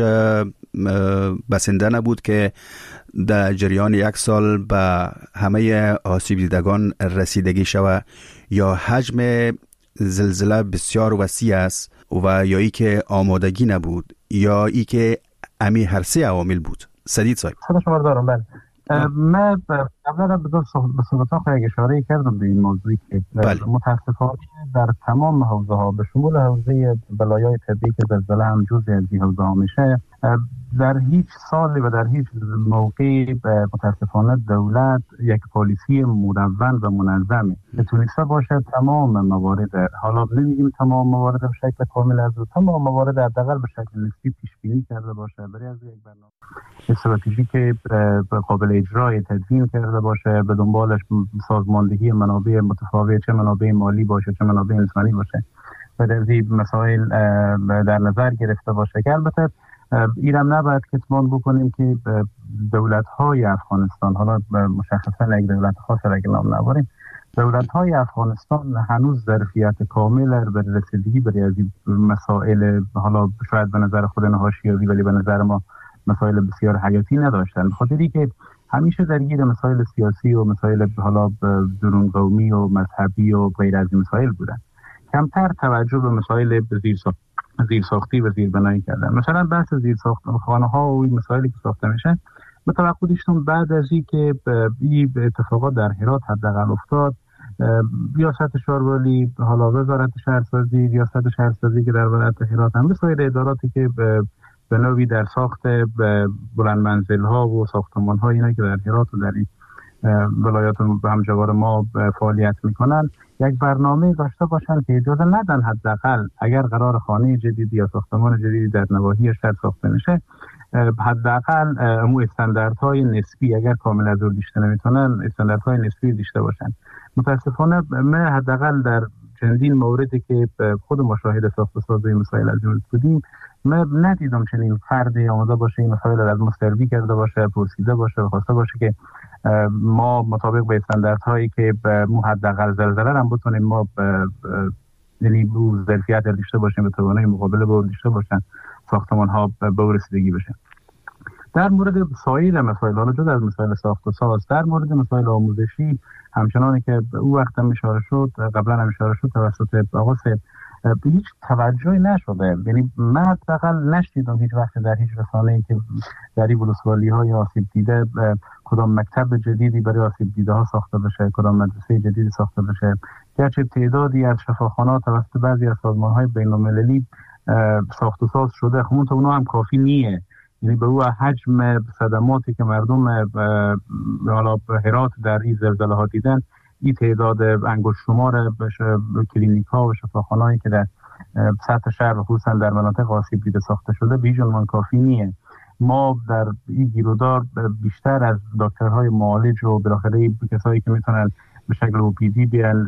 بسنده نبود که در جریان یک سال به همه آسیب دیدگان رسیدگی شود، یا حجم زلزله بسیار وسیع است و یا ای که آمادگی نبود، یا ای که امی هر سه عوامل بود؟ سدید صاحب. خدا شما رو دارم. بله، من قبلا به صحبت‌ها خیلی اشاره کردم به این موضوعی که بله. متاسفانه در تمام حوزه ها به شمول حوزه بلایای طبیعی که زلزله هم جزء از این حوزه ها میشه، در هیچ سالی و در هیچ موقعی متاسفانه دولت یک پالیسی مدون و منظمی که تونسته باشه تمام موارد، حالا نمیگیم تمام موارد به شکل کامل، از تمام موارد حداقل به شکل نسبی پیش بینی کرده باشه، برای از یک برنامه استراتژیک که قابل اجرای تدوین کرده باشه، به دنبالش سازماندهی منابع متفاوت، چه منابع مالی باشه چه منابع انسانی باشه، و در این مسائل در نظر گرفته باشه. که البته ایرم نباید کتمان بکنیم که دولت‌های افغانستان، حالا مشخصا یک دولت خاص را که نام نبریم، دولت‌های افغانستان هنوز ظرفیت کامل برای رسیدگی برای از این مسائل، حالا شاید به نظر خود حاشیه‌ای ولی به نظر ما مسائل بسیار حیاتی نداشتن، بخاطری که همیشه درگیر مسائل سیاسی و مسائل حالا درون قومی و مذهبی و غیر از این مسائل بودن. کمتر توجه به مسائل زیرساخت زیرساختی و زیربنایی کردن. مثلا بحث زیرساخت خانه ها و این مسائلی که ساخته میشه، به توقع داشتم بعد از این که این اتفاقات در هرات حداقل افتاد، ریاست شهروالی، حالا وزارت شهرسازی، ریاست شهرسازی که در ولایت هرات هم، مسائل اداراتی که به نوعی در ساخت بلند منزل ها و ساختمان ها اینا که در هرات و در این ولایات همجوار ما فعالیت میکنن، یک برنامه داشته باشن که اجازه ندن حداقل اگر قرار خانه جدیدی یا ساختمان جدیدی در نواحی شهر ساخته میشه، حداقل امو استانداردهای نسبی، اگر کامل از اون دیشته نمیتونن، استانداردهای نسبی دیشته باشن. متاسفانه من حداقل در چندین موردی که خود مشاهده ساخت و سازی مسائل از این بودیم، من ندیدم چنین فردی آماده باشه این مسائل از ما سروی کرده باشه، پرسیده باشه و خواسته باشه که ما مطابق به استانداردهایی که مو حداقل زلزله هم بتونیم ما یعنی بو ظرفیت داشته باشیم، به توانایی مقابله با داشته باشن ساختمان ها به رسیدگی بشه. در مورد سایر مسائل، حالا جدا از مسائل ساخت و ساز، در مورد مسائل آموزشی همچنانی که او وقت هم اشاره شد، قبلا هم اشاره شد توسط آقا سید، به هیچ توجهی نشده. یعنی من حداقل نشنیدم هیچ وقت در هیچ رسانه‌ای که در این ولسوالی‌های آسیب دیده کدام مکتب جدیدی برای آسیب دیده ها ساخته بشه، کدام مدرسه جدیدی ساخته بشه. گرچه تعدادی از شفاخانه‌ها توسط بعضی از سازمان‌های بین‌المللی ساخت و ساز شده، خب اون تا اونها هم کافی نیه. یعنی به او حجم صدماتی که مردم حالا هرات در این زلزله ها دیدن، این تعداد انگشت شمار کلینیک ها و شفاخانه هایی که در سطح شهر و خصوصا در مناطق آسیب دیده ساخته شده به هیچ کافی نیه. ما در این گیرودار بیشتر از دکترهای معالج و بالاخره کسایی که میتونن به شکل اوپیدی بیان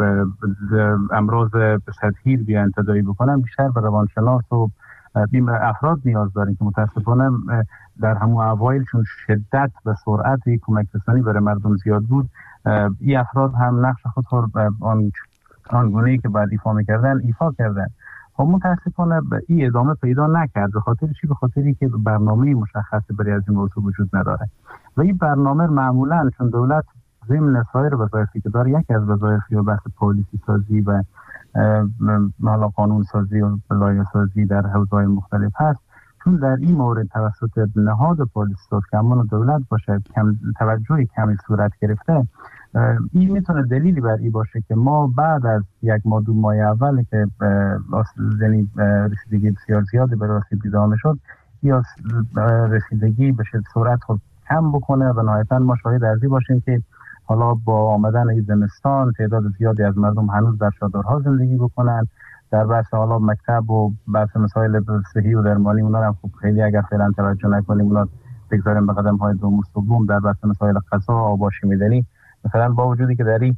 امراض سطحی بیان تداوی بکنن، بیشتر به روانشناس و این افراد نیاز داریم که متاسفانه در همون اوایل چون شدت و سرعت کمک رسانی برای مردم زیاد بود، این افراد هم نقش خود آن آنگونه‌ای که باید ایفا می‌کردن ایفا کردن. خب متاسفانه این ادامه پیدا نکرد. به خاطر چی؟ به خاطری که برنامه مشخصی برای از این موضوع وجود نداره و این برنامه معمولاً چون دولت ضمن سایر وظایفی که داره، یکی از وظایفی و بحث پالیسی سازی و حالا قانون سازی و لایحه سازی در حوزه‌های مختلف هست، چون در این مورد توسط نهاد پالیسی ساز که همون دولت باشه کم توجهی کمی صورت گرفته، این میتونه دلیلی بر این باشه که ما بعد از یک ماه دو ماه اول که یعنی رسیدگی بسیار زیادی برای آسیب دیده شد، یا رسیدگی به سرعت خود کم بکنه و نهایتاً ما شاهد ارزی باشیم که حالا با آمدن این زمستان تعداد زیادی از مردم هنوز در چادرها زندگی بکنن. در بحث حالا مکتب و بحث مسائل صحی و درمانی اونا هم خوب خیلی اگر فعلا توجه نکنیم، اونا بگذاریم به قدم های دوم و سوم. در بحث مسائل غذا، آب آشامیدنی، مثلا با وجودی که در این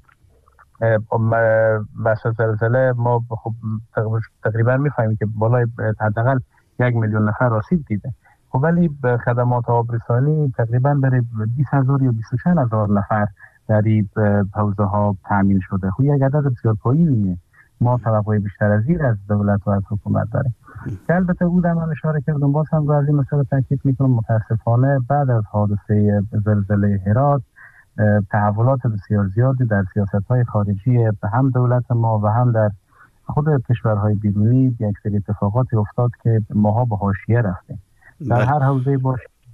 بحث زلزله ما خب تقریبا میفهمیم که بالای حداقل یک میلیون نفر آسیب دیده، خب ولی به خدمات آبرسانی تقریبا برای بیست هزار یا بیست و چند هزار نفر در این حوزه ها تامین شده. خب یک عدد بسیار پایینیه. ما توقع بیشتر از این از دولت و از حکومت داریم. که البته او در من اشاره کردم، باز هم از این مسئله تاکید میکنم، متاسفانه بعد از حادثه زلزله هرات تحولات بسیار زیادی در سیاست‌های خارجی هم دولت ما و هم در خود کشورهای بیرونی یک سری اتفاقاتی افتاد که ماها به حاشیه رفتیم. در هر حوزه باشه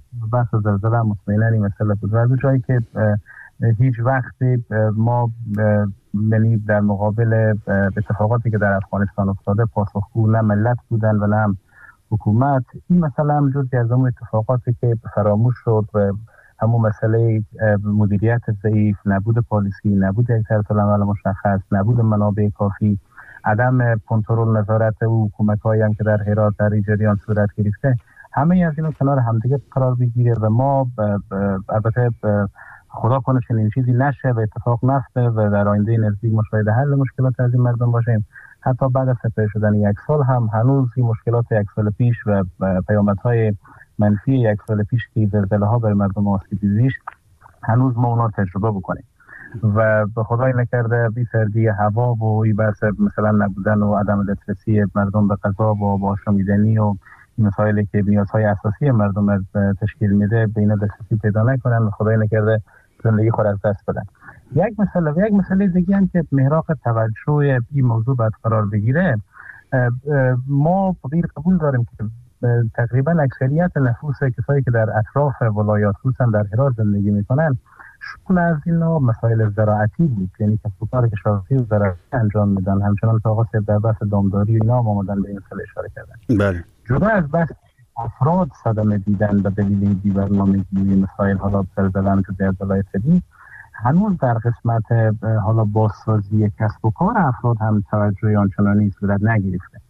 بحث زلزله مطمئنا این مسئله بود و از جایی که هیچ وقتی ما یعنی در مقابل اتفاقاتی که در افغانستان افتاده پاسخگو نه ملت بودن و نه حکومت، این مثلا هم جزئی از اون اتفاقاتی که فراموش شد و همون مسئله مدیریت ضعیف، نبود پالیسی، نبود یک طرز العمل مشخص، نبود منابع کافی، عدم کنترل نظارت و حکومت‌هایی هم که در هرات در این جریان صورت گرفته، همه از اینا کنار همدیگه قرار بگیره و ما البته خدا کنه چنین چیزی نشه و اتفاق نیفته و در آینده نزدیک ما شاهد حل مشکلات از این مردم باشیم. حتی بعد از سپری شدن یک سال هم هنوز این مشکلات یک سال پیش و پیامدهای منفی یک سال پیش که زلزله‌ها بر مردم آسیب دیدش هنوز ما اونا تجربه بکنیم و به خدای نکرده بی سردی هوا و این بحث مثلا نبودن و عدم دسترسی مردم به غذا و آشامیدنی و مسائلی که نیازهای اساسی مردم تشکیل میده به اینا دسترسی پیدا نکنن و خدای نکرده زندگی خود از دست بدن. یک مسئله و یک مسئله دیگه هم که محراق توجه این موضوع باید قرار بگیره، ما غیر قبول داریم که تقریبا اکثریت نفوس کسایی که در اطراف ولایات خصوصا در هرات زندگی میکنن شغل از اینا مسائل زراعتی بود، یعنی کسب و کار کشاورزی و زراعتی انجام میدن، همچنان که آقا در بحث دامداری و اینا آمدن به این مسئله اشاره کردن. بله. جدا از بحث افراد صدمه دیدن به دلیل بی‌برنامگی مسائل حالا زلزله که در ولایت سپید، هنوز در قسمت حالا بازسازی کسب و کار افراد هم توجه آنچنانی صورت نگرفته.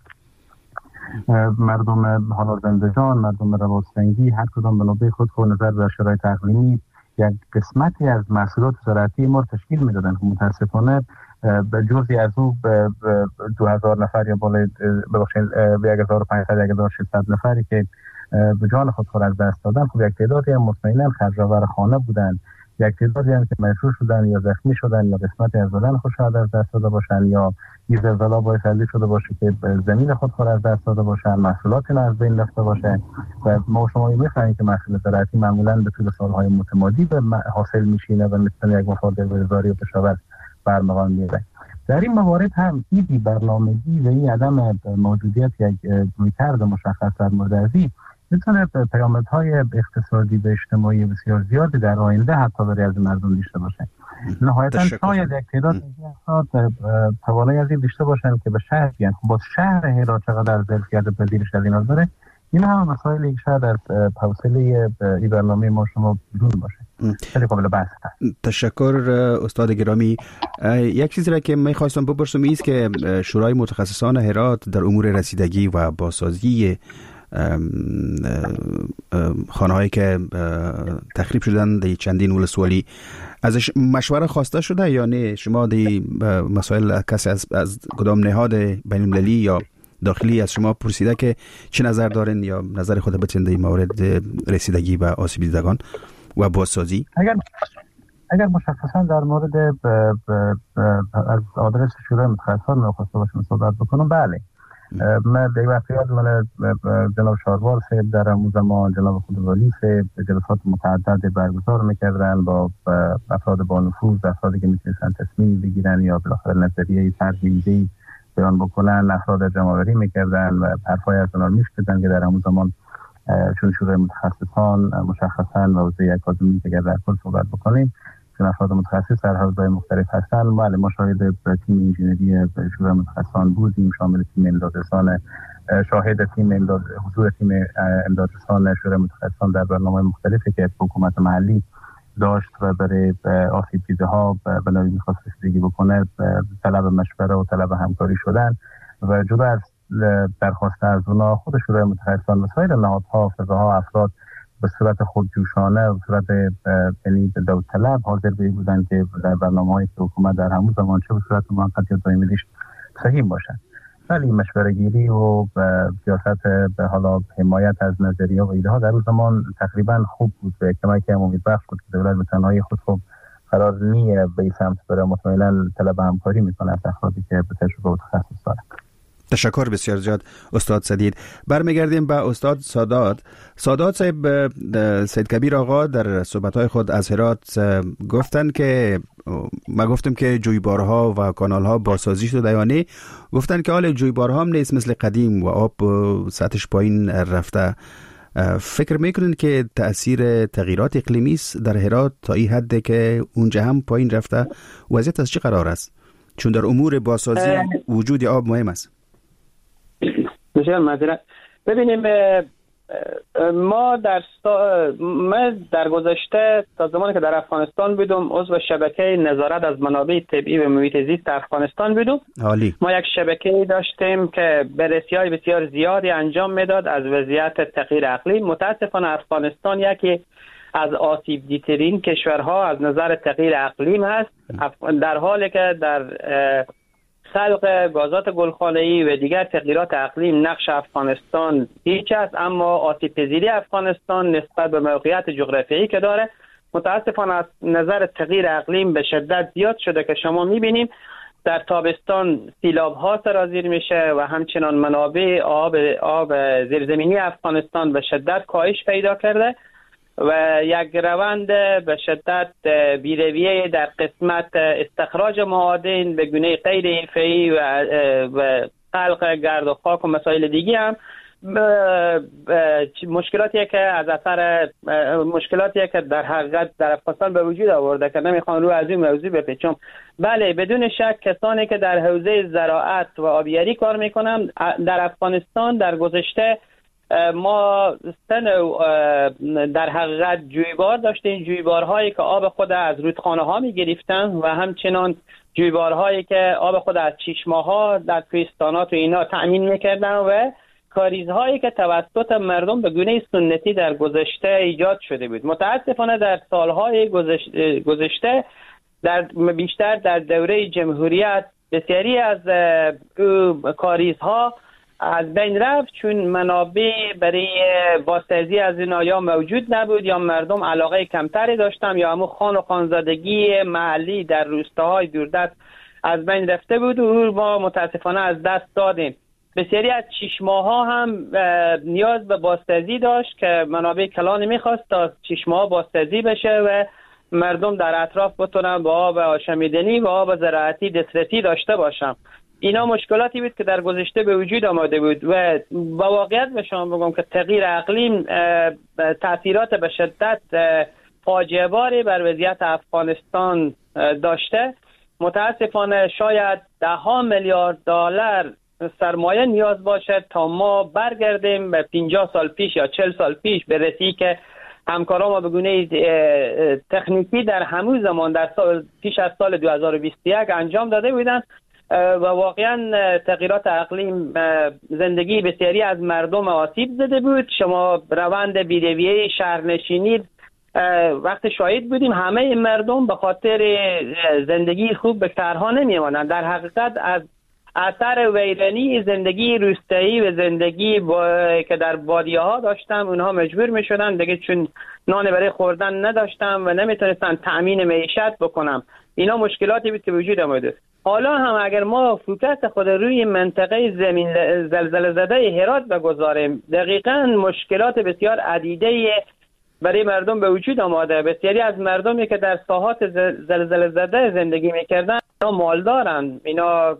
مردم حالا زندجان، مردم رواستنگی هر کدام به نوبه خود خود نظر به شرایط اقلیمی یک قسمتی از محصولات زراعتی ما تشکیل میدادن که متاسفانه به جزئی از او به دو هزار نفر یا بالای ببخشید به یک هزار و پانصد یک هزار و ششصد نفری که به جان خود خود از دست دادن، خب یک تعدادی هم مطمئنا خرج‌آور خانه بودن، یک تعدادی هم که مجروح شدن یا زخمی شدن یا قسمتی از بدن خود شاید از دست داده باشن یا این زلزله باعث شده باشه که زمین خود خود از دست داده باشن، محصولات از بین رفته باشه و ما شما می‌فهمید که محصول زراعتی معمولاً به طول سال‌های متمادی به حاصل میشینه و مثل یک مصادره وزاری و کشاورز برمغان میره. در این موارد هم این برنامه‌ریزی و این عدم موجودیت یک رویکرد مشخص در مورد ازی میتونه پیامدهای اقتصادی و اجتماعی بسیار زیادی در آینده حتی برای از مردم داشته باشه. نهایتاً شاید یک تعداد افراد توانایی از این داشته باشن که به شهر بیان. خب باز شهر هرات چقدر ظرفیت پذیرش از اینا داره، این هم مسائلی که شاید از حوصله این برنامه ما شما بدون باشه. خیلی قابل بحث است. تشکر استاد گرامی. یک چیزی را که می خواستم بپرسم است که شورای متخصصان هرات در امور رسیدگی و بازسازی خانه‌هایی که تخریب شدن در چندین ولسوالی ازش مشوره خواسته شده یا نه؟ شما دی مسائل کسی از از کدام نهاد بین المللی یا داخلی از شما پرسیده که چه نظر دارین یا نظر خود بتین در مورد رسیدگی و آسیب دیدگان و بازسازی؟ اگر اگر مشخصا در مورد ب ب ب از آدرس شورای متخصصان می‌خواسته باشم صحبت بکنم، بله. من به وقتی یاد من جناب شاروار صاحب در همون زمان، جناب خودوالی صاحب جلسات متعدد برگزار میکردن با افراد با نفوذ، افرادی که میتونستن تصمیم بگیرن یا بالاخره نظریه ترجیحی بیان بکنن، افراد جمع‌آوری میکردن و حرفای از اونها میشنیدن که در همون زمان چون شورای متخصصان مشخصا موضوع اکادمی که در کل صحبت بکنیم چون افراد متخصص در حوزه‌های مختلف هستن. بله، ما شاهد تیم انجینری شورای متخصصان بودیم، شامل تیم امدادرسان، شاهد تیم امداد حضور تیم امدادرسان شورای متخصصان در برنامه‌های مختلفی که حکومت محلی داشت و برای آسیب دیده‌ها به نوعی می‌خواست رسیدگی بکنه طلب مشوره و طلب همکاری شدن و جدا از درخواست از اونا خود شورای متخصصان مسائل نهادها، فضاها، افراد به صورت خودجوشانه و به صورت یعنی داوطلب حاضر بودن که در برنامه‌هایی که حکومت در همون زمان چه به صورت موقت یا دائمی داشت سهیم باشن. ولی مشوره گیری و سیاست به حالا حمایت از نظریه و ایده ها در اون زمان تقریبا خوب بود و کمک هم امیدبخش بود که دولت به تنهایی خود خب قرار نیه به این سمت بره، مطمئنا طلب همکاری میکنه از افرادی که به تجربه و تخصص دارن. تشکر بسیار زیاد استاد سدید. برمیگردیم به استاد سادات. سادات صاحب، سید کبیر آقا در صحبت‌های خود از هرات گفتن که ما گفتم که جویبارها و کانال‌ها بازسازی شده یا نه، گفتن که حال جویبارها هم نیست مثل قدیم و آب سطحش پایین رفته. فکر میکنین که تأثیر تغییرات اقلیمی است در هرات تا این حد که اونجا هم پایین رفته؟ وضعیت از چه قرار است؟ چون در امور بازسازی وجود آب مهم است. بسیار معذرت. ببینیم ما در سا... ما در گذشته تا زمانی که در افغانستان بودم عضو شبکه نظارت از منابع طبیعی و محیط زیست افغانستان بودم. عالی. ما یک شبکه داشتیم که بررسی‌های بسیار زیادی انجام میداد از وضعیت تغییر اقلیم. متاسفانه افغانستان یکی از آسیب دیدترین کشورها از نظر تغییر اقلیم هست، در حالی که در خلق گازات گلخانه‌ای و دیگر تغییرات اقلیم نقش افغانستان هیچ است، اما آسیب پذیری افغانستان نسبت به موقعیت جغرافیایی که داره متاسفانه از نظر تغییر اقلیم به شدت زیاد شده که شما می‌بینیم در تابستان سیلاب‌ها سرازیر میشه و همچنان منابع آب آب زیرزمینی افغانستان به شدت کاهش پیدا کرده و یک روند به شدت بیرویه در قسمت استخراج معادن به گونه غیر حرفه‌ای و, و خلق گرد و خاک و مسائل دیگه هم مشکلاتی که از اثر مشکلاتی که در حقیقت در افغانستان به وجود آورده که نمیخوام رو از این موضوع بپیچم. بله بدون شک کسانی که در حوزه زراعت و آبیاری کار میکنن در افغانستان در گذشته ما سه نوع در حقیقت جویبار داشتیم، جویبارهایی که آب خود از رودخانه ها می گرفتن و همچنان جویبارهایی که آب خود از چشمه ها در کوهستانات و اینا تأمین میکردن و کاریزهایی که توسط مردم به گونه سنتی در گذشته ایجاد شده بود. متاسفانه در سالهای گذشته در بیشتر در دوره جمهوریت بسیاری از کاریزها از بین رفت چون منابع برای بازسازی از اینا یا موجود نبود یا مردم علاقه کمتری داشتن یا همون خان و خانزادگی محلی در روستاهای دوردست از بین رفته بود و ما متاسفانه از دست دادیم. بسیاری از چشمه ها هم نیاز به بازسازی داشت که منابع کلان میخواست تا چشمه ها بازسازی بشه و مردم در اطراف بتونن با آب آشامیدنی و آب زراعتی دسترسی داشته باشن. اینا مشکلاتی بود که در گذشته به وجود آمده بود و با واقعیت به شما بگم که تغییر اقلیم تأثیرات به شدت فاجعه باری بر وضعیت افغانستان داشته. متاسفانه شاید ده ها میلیارد دلار سرمایه نیاز باشد تا ما برگردیم به پنجاه سال پیش یا چهل سال پیش برسی که همکاران ما به گونه تکنیکی در همون زمان در سال پیش از سال دو هزار و بیست و یک انجام داده بودند و واقعا تغییرات اقلیم زندگی بسیاری از مردم آسیب زده بود. شما روند بیرویه شهرنشینی وقت شاهد بودیم، همه مردم به خاطر زندگی خوب به شهرها نمیمانند. در حقیقت از اثر ویرانی زندگی روستایی و زندگی با... که در بادیه ها داشتن اونها مجبور می شدن دیگه چون نان برای خوردن نداشتن و نمیتونستن تأمین معیشت بکنم. اینا مشکلاتی بود که وجود آمده. حالا هم اگر ما فوکس خود روی منطقه زمین زلزله زده هرات بگذاریم دقیقاً مشکلات بسیار عدیده برای مردم به وجود آمده. بسیاری از مردمی که در ساحات زلزله زده زندگی میکردن اینا مالدارن، اینا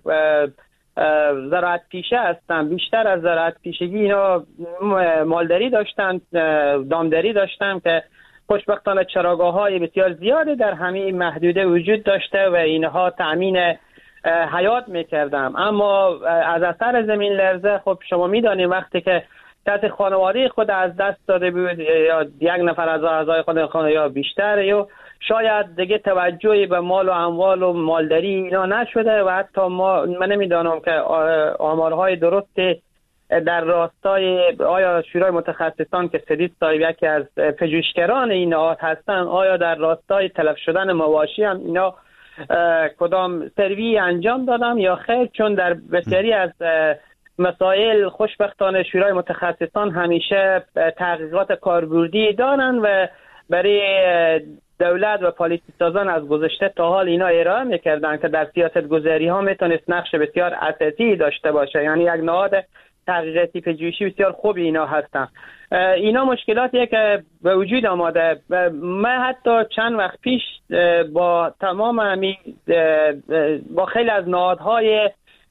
زراعت پیشه هستن، بیشتر از زراعت پیشگی اینا مالداری داشتن، دامداری داشتن که خوشبختانه چراگاه های بسیار زیادی در همین محدوده وجود داشته و اینها تأمین حیات میکردن. اما از اثر زمین لرزه خب شما میدانید وقتی که کسی خانواده خود از دست داده بود یا یک نفر از اعضای خود خانواده یا بیشتر یا شاید دیگه توجهی به مال و اموال و مالداری اینا نشده و حتی ما من نمیدانم که آمارهای درست در راستای آیا شورای متخصصان که سدید صاحب یکی از پژوهشگران این نهاد هستن آیا در راستای تلف شدن مواشی هم اینا کدام سروی انجام دادم یا خیر، چون در بسیاری از مسائل خوشبختانه شورای متخصصان همیشه تحقیقات کاربردی دارن و برای دولت و پالیسی سازان از گذشته تا حال اینا ارائه میکردن که در سیاست گذاری ها میتونست نقش بسیار اساسی داشته باشه، یعنی یک نهاد تحقیقاتی پژوهشی بسیار خوبی اینا هستن. اینا مشکلاتیه که به وجود آمده. من حتی چند وقت پیش با تمام همی با خیلی از نهادهای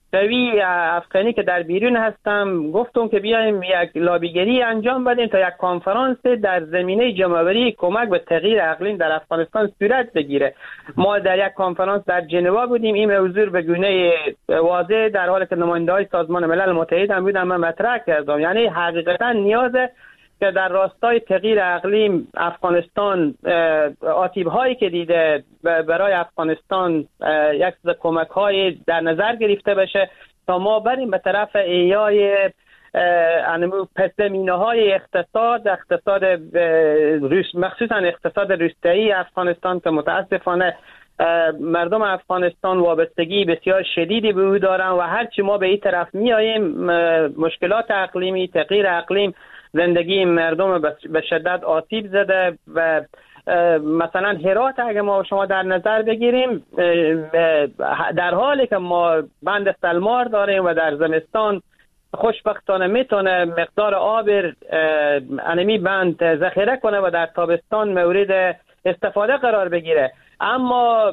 شوی افغانی که در بیرون هستم گفتم که بیایم یک لابیگری انجام بدیم تا یک کنفرانس در زمینه جمع‌آوری کمک به تغییر اقلیم در افغانستان صورت بگیره. ما در یک کنفرانس در ژنو بودیم، این موضوع به گونه واضح در حالی که نماینده‌های سازمان ملل متحد هم بودن من مطرح کردم. یعنی حقیقتا نیاز که در راستای تغییر اقلیم افغانستان آسیب هایی که دیده برای افغانستان یک کمک های در نظر گرفته بشه تا ما بریم به طرف ایای پس زمینه های اقتصاد اقتصاد مخصوصا اقتصاد روستایی افغانستان که متاسفانه مردم افغانستان وابستگی بسیار شدیدی به او دارن و هرچی ما به این طرف میاییم مشکلات اقلیمی، تغییر اقلیم زندگی مردم به شدت آسیب زده و مثلا هرات اگه ما شما در نظر بگیریم در حالی که ما بند سلمار داریم و در زمستان خوشبختانه میتونه مقدار آب انمی بند ذخیره کنه و در تابستان مورد استفاده قرار بگیره، اما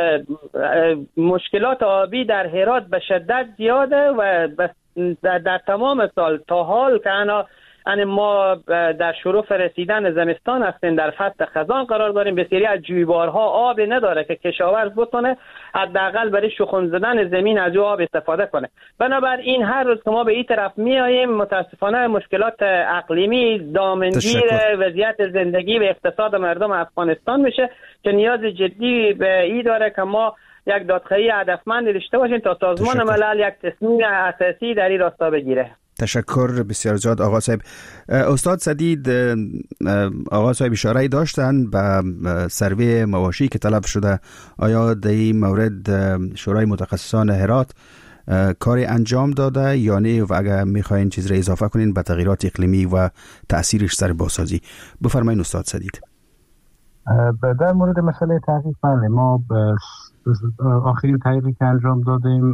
مشکلات آبی در هرات به شدت زیاده و در, در تمام سال تا حال که انا یعنی ما در شروع رسیدن زمستان هستیم، در فصل خزان قرار داریم، بسیاری از جویبارها آب نداره که کشاورز بتونه حداقل برای شخم زدن زمین از او آب استفاده کنه. بنابراین هر روز که ما به این طرف میاییم متاسفانه مشکلات اقلیمی دامنگیر وضعیت زندگی و اقتصاد مردم افغانستان میشه که نیاز جدی به این داره که ما یک دادخواهی هدفمند داشته باشیم تا سازمان ملل یک تصمیم اساسی در این راستا بگیره. تشکر بسیار زیاد آقا صاحب. استاد سدید، آقا صاحب اشاره داشتن به سروی مواشی که طلب شده، آیا در این مورد شورای متخصصان هرات کاری انجام داده یا نه و اگر میخواین چیز را اضافه کنین به تغییرات اقلیمی و تأثیرش سر بازسازی بفرمایید استاد سدید. در مورد مسئله تحقیق بله ما آخرین تحقیقی که انجام دادیم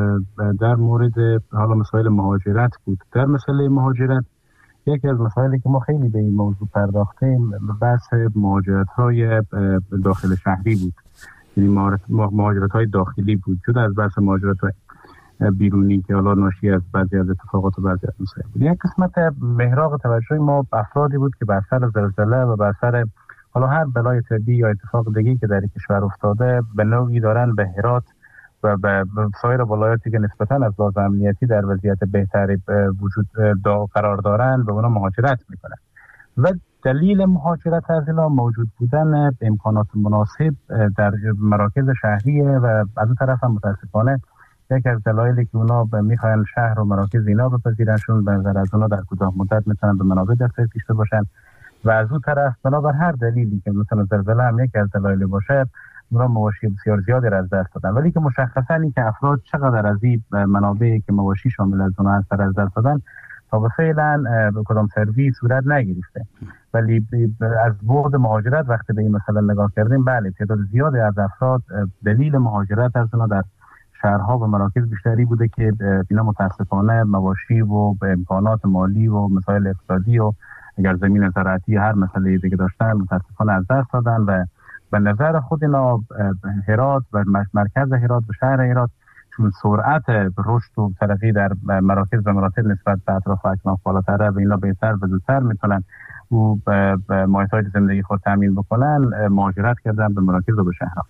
در مورد حالا مسائل مهاجرت بود. در مسئله مهاجرت یکی از مسائلی که ما خیلی به این موضوع پرداختیم بحث مهاجرت های داخل شهری بود، یعنی مهاجرت های داخلی بود، جدا از بحث مهاجرت های بیرونی که حالا ناشی از بعضی از اتفاقات و بعضی از مسائل بود. یک قسمت محراق توجه ما افرادی بود که بر اثر زلزله و بر اثر حالا هر بلای طبیعی یا اتفاق دیگه‌ای که در کشور افتاده به نوعی دارن به هرات و به سایر ولایاتی که نسبتاً از لحاظ امنیتی در وضعیت بهتری وجود قرار دارن به اونا مهاجرت میکنن و دلیل مهاجرت از اینا موجود بودن امکانات مناسب در مراکز شهریه و از اون طرف هم متاسفانه یکی از دلایلی که اونا میخواین شهر و مراکز اینا بپذیرنشون به نظر از اونا در کوتاه مدت میتونن به منابع دسترسی داشته باشن و از اون طرف بنابر هر دلیلی که مثلا زلزله هم یکی از دلایل باشه اونا مواشی بسیار زیادی را از دست دادن، ولی که مشخصا این که افراد چقدر از این منابعی که مواشی شامل از اونها هست از دست دادن تا به فعلا به کدام سروی صورت نگرفته، ولی از بعد مهاجرت وقتی به این مسئله نگاه کردیم بله تعداد زیادی از افراد دلیل مهاجرت از اونها در شهرها و مراکز بیشتری بوده که اینا متاسفانه مواشی و به امکانات مالی و مسائل اقتصادی و اگر زمین زراعتی هر مسئله دیگه داشتن متاسفانه از دست دادن و به نظر خود اینا هرات و مرکز هرات و شهر هرات چون سرعت رشد و ترقی در مراکز و مراتب نسبت به اطراف اکناف بالاتره و اینا بهتر و زودتر میتونن و به مایحتاج زندگی خود تامین بکنن مهاجرت کردن به مراکز و به شهرها.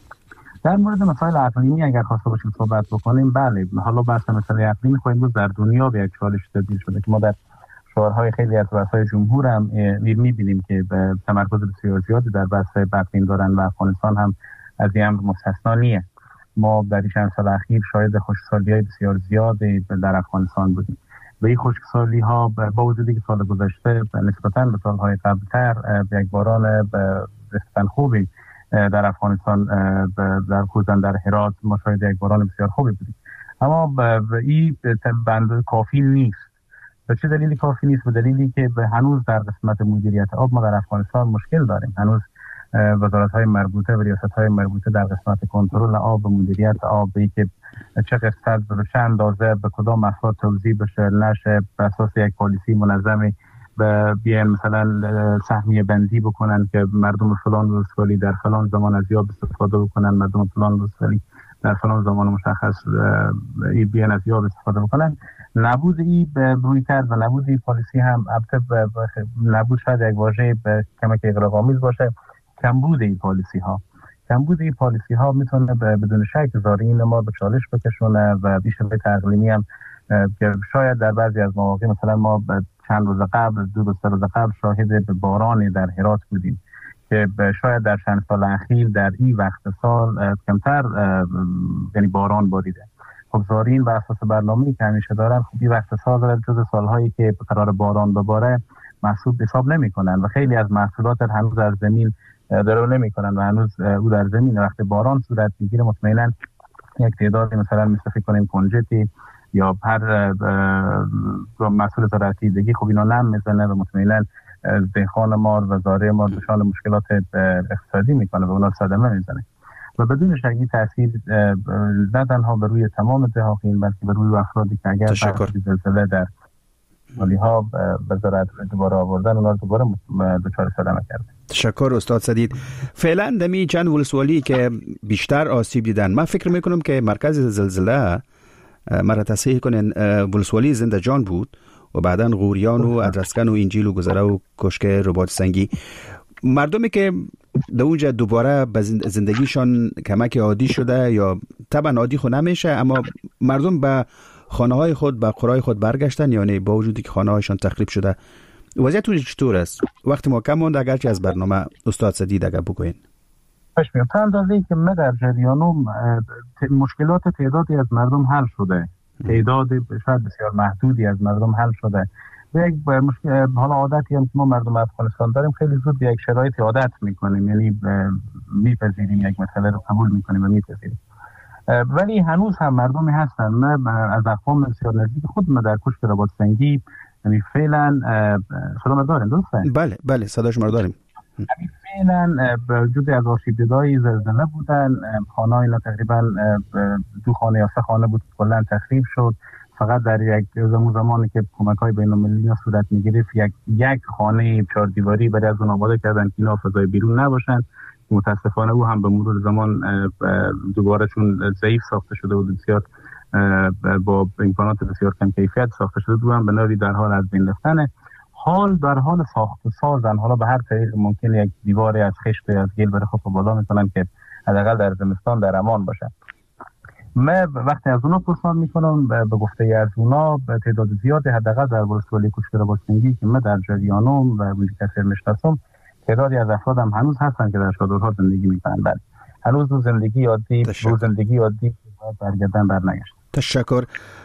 در مورد مسائل اقلیمی اگر خواسته باشیم صحبت بکنیم بله حالا بحث مسئله اقلیمی خو امروز در دنیا به یک چالش تبدیل شده که ما در شعارهای خیلی از رؤسای جمهور هم می‌بینیم که به تمرکز بسیار زیادی در بحث اقلیم دارن و افغانستان هم از این امر مستثنا نیست. ما در این چند سال اخیر شاهد خشکسالی‌های بسیار زیادی در افغانستان بودیم و این خشکسالی‌ها با وجودی که سال گذشته نسبتاً به سال‌های قبل‌تر یک باران نسبتاً خوبی در افغانستان در خوزستان در هرات ما شاهد یک باران بسیار خوبی بودیم، اما این بند کافی نیست. به چه دلیلی کافی نیست؟ به دلیلی که به هنوز در قسمت مدیریت آب ما در افغانستان مشکل داریم. هنوز وزارت‌های مربوطه و ریاست‌های مربوطه در قسمت کنترل آب و مدیریت آب که چه قسمت به چه اندازه به کدام افراد توزیع بشه نشه بر اساس یک پالیسی منظمی و بیان مثلا سهمیه بندی بکنن که مردم فلان ولسوالی در فلان زمان از آب استفاده بکنن، مردم فلان ولسوالی در فلان زمان مشخص ای بیان از یاد استفاده بکنن. نبود ای روی کرد و نبود ای پالیسی هم البته نبود شاید یک واژه کمک اغراق‌آمیز باشه، کمبود ای پالیسی ها کمبود ای پالیسی ها میتونه بدون شک زارعین ما به چالش بکشونه و بیش از اقلیمی هم که شاید در بعضی از مواقع مثلا ما چند روز قبل دو روز روز قبل شاهد بارانی در هرات بودیم که شاید در چند سال اخیر در این وقت سال کمتر یعنی باران باریده. خب زارعین بر اساس برنامه‌ای که همیشه دارن خب این وقت سال جز سالهایی که قرار باران بباره محسوب حساب نمی‌کنن و خیلی از محصولات هنوز در زمین درو نمی‌کنن و هنوز او در زمین وقت باران صورت میگیره مطمئنا یک تعدادی مثلا مثل فکر کنیم کنجتی یا هر محصول زراعتی دیگه خب اینا نم میزنه و مطمئنا دهقان ما و زارع ما دچار مشکلات اقتصادی میکنه و اونا صدمه میزنه و بدون شک این تاثیر نه تنها بر روی تمام دهقان بلکه بر روی افرادی که اگر زلزله در مالی ها به زراعت دوباره آوردن اونا دوباره دچار صدمه کرده. تشکر استاد سدید. فعلا دمی چند ولسوالی که بیشتر آسیب دیدن، من فکر میکنم که مرکز زلزله مرا تصحیح کنین ولسوالی زندجان بود و بعداً غوریان و ادرسکن و انجیل و گذره و کشک رباط سنگی. مردمی که در اونجا دوباره به زندگیشان کمک عادی شده یا طبعا عادی خود نمیشه، اما مردم به خانه های خود به قرای خود برگشتن یا نه با وجودی که خانه هایشان تخریب شده؟ وضعیت اونجا چطور است؟ وقتی ما کم مونده اگرچه از برنامه استاد سدید اگر بگوین. باش میام تا اندازه‌ای که من در جریانم مشکلات تعدادی از مردم حل شده، تعداد شاید بسیار محدودی از مردم حل شده. یک مشکل حالا عادتی هم که ما مردم افغانستان داریم خیلی زود به یک شرایط عادت میکنیم، یعنی میپذیریم یک مسئله رو قبول میکنیم و میپذیریم. ولی هنوز هم مردمی هستن. من از اقوام بسیار نزدیک خود من در کشک رباط سنگی یعنی فعلا صدا داریم درسته؟ بله بله صدا شما داریم. یعنی فعلا به وجود از آسیب‌دیدهای زلزله بودن، خانه اینا تقریبا دو خانه یا سه خانه بود کلا تخریب شد. فقط در یک زمان زمانی که کمک‌های بین‌المللی صورت می‌گرفت یک یک خانه چهار دیواری برای از اون آماده کردن که اینا فضای بیرون نباشن. متاسفانه او هم به مرور زمان دوباره چون ضعیف ساخته شده و بسیار با امکانات بسیار کم کیفیت ساخته شده بود، هم به نوعی در حال از بین رفتنه. حال در حال ساخت و سازن، حالا به هر طریق ممکن یک دیواری از خشت از گل بره خود بالا میکنن که حداقل در زمستان در امان باشن. من وقتی از اونا پرسان میکنم به گفته از اونا به تعداد زیادی حداقل در ولسوالی کشک رباط سنگی که من در جریانم و اونجا کثیر میشناسم تعدادی از افراد هم هنوز هستن که در چادرها زندگی میکنن. بله هنوز رو زندگی عادی رو زندگی عادی برگردن برنگشت. تشکر.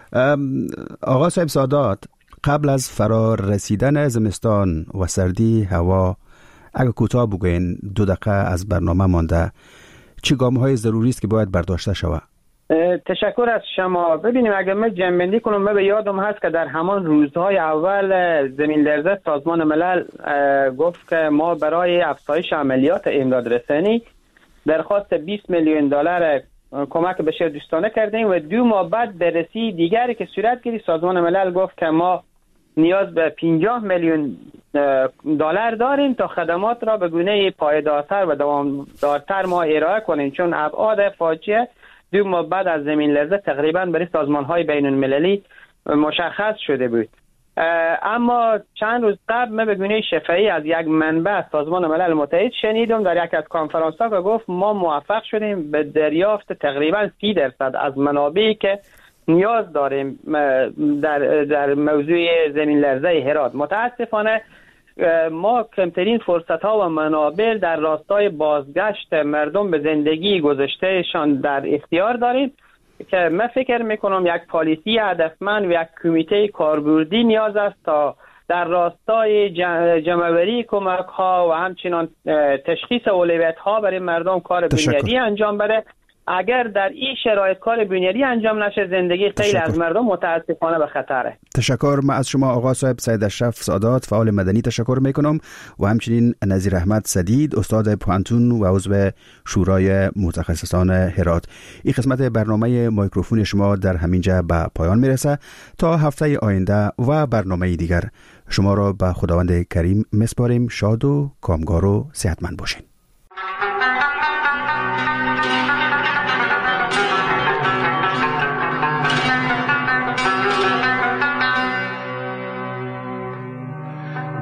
آقا صاحب سادات، قبل از فرار رسیدن زمستان و سردی هوا اگر کوتاه بگوین دو دقیقه از برنامه مانده چه گام‌های ضروری است که باید برداشته شود؟ تشکر از شما. ببینیم اگر من جنبندی کنم، من به یادم هست که در همان روزهای اول زمین لرزه سازمان ملل گفت که ما برای افزایش عملیات امدادرسانی درخواست بیست میلیون دلار کمک بشردوستانه کردیم و دو ماه بعد بررسی دیگری که صورت گرفت سازمان ملل گفت که ما نیاز به پنجاه میلیون دلار داریم تا خدمات را به گونه پایدارتر و دوامدارتر ما ارائه کنیم، چون ابعاد فاجعه دو ماه بعد از زمین لرزه تقریبا برای سازمان‌های بین‌المللی مشخص شده بود. اما چند روز قبل من به گونه شفاهی از یک منبع سازمان ملل متحد شنیدم در یک از کنفرانس‌ها که گفت ما موفق شدیم به دریافت تقریبا سی درصد از منابعی که نیاز داریم در در موضوع زمین لرزه هرات. متاسفانه ما کمترین فرصت ها و منابع در راستای بازگشت مردم به زندگی گذشتهشان در اختیار داریم که من فکر میکنم یک پالیسی هدفمند و یک کمیته کاربردی نیاز است تا در راستای جمع‌آوری کمک ها و همچنان تشخیص اولویت ها برای مردم کار بنیادی انجام بده. اگر در این شرایط کار بنیادی انجام نشه زندگی خیلی از مردم متاسفانه به خطره. تشکر. من از شما آقا صاحب سید اشرف سادات فعال مدنی تشکر میکنم و همچنین نظیر احمد سدید استاد پوانتون و عضو شورای متخصصان هرات. این قسمت برنامه میکروفون شما در همینجا به پایان میرسه. تا هفته آینده و برنامه دیگر شما را به خداوند کریم میسپاریم. شاد و کامگار و صحتمند باشین.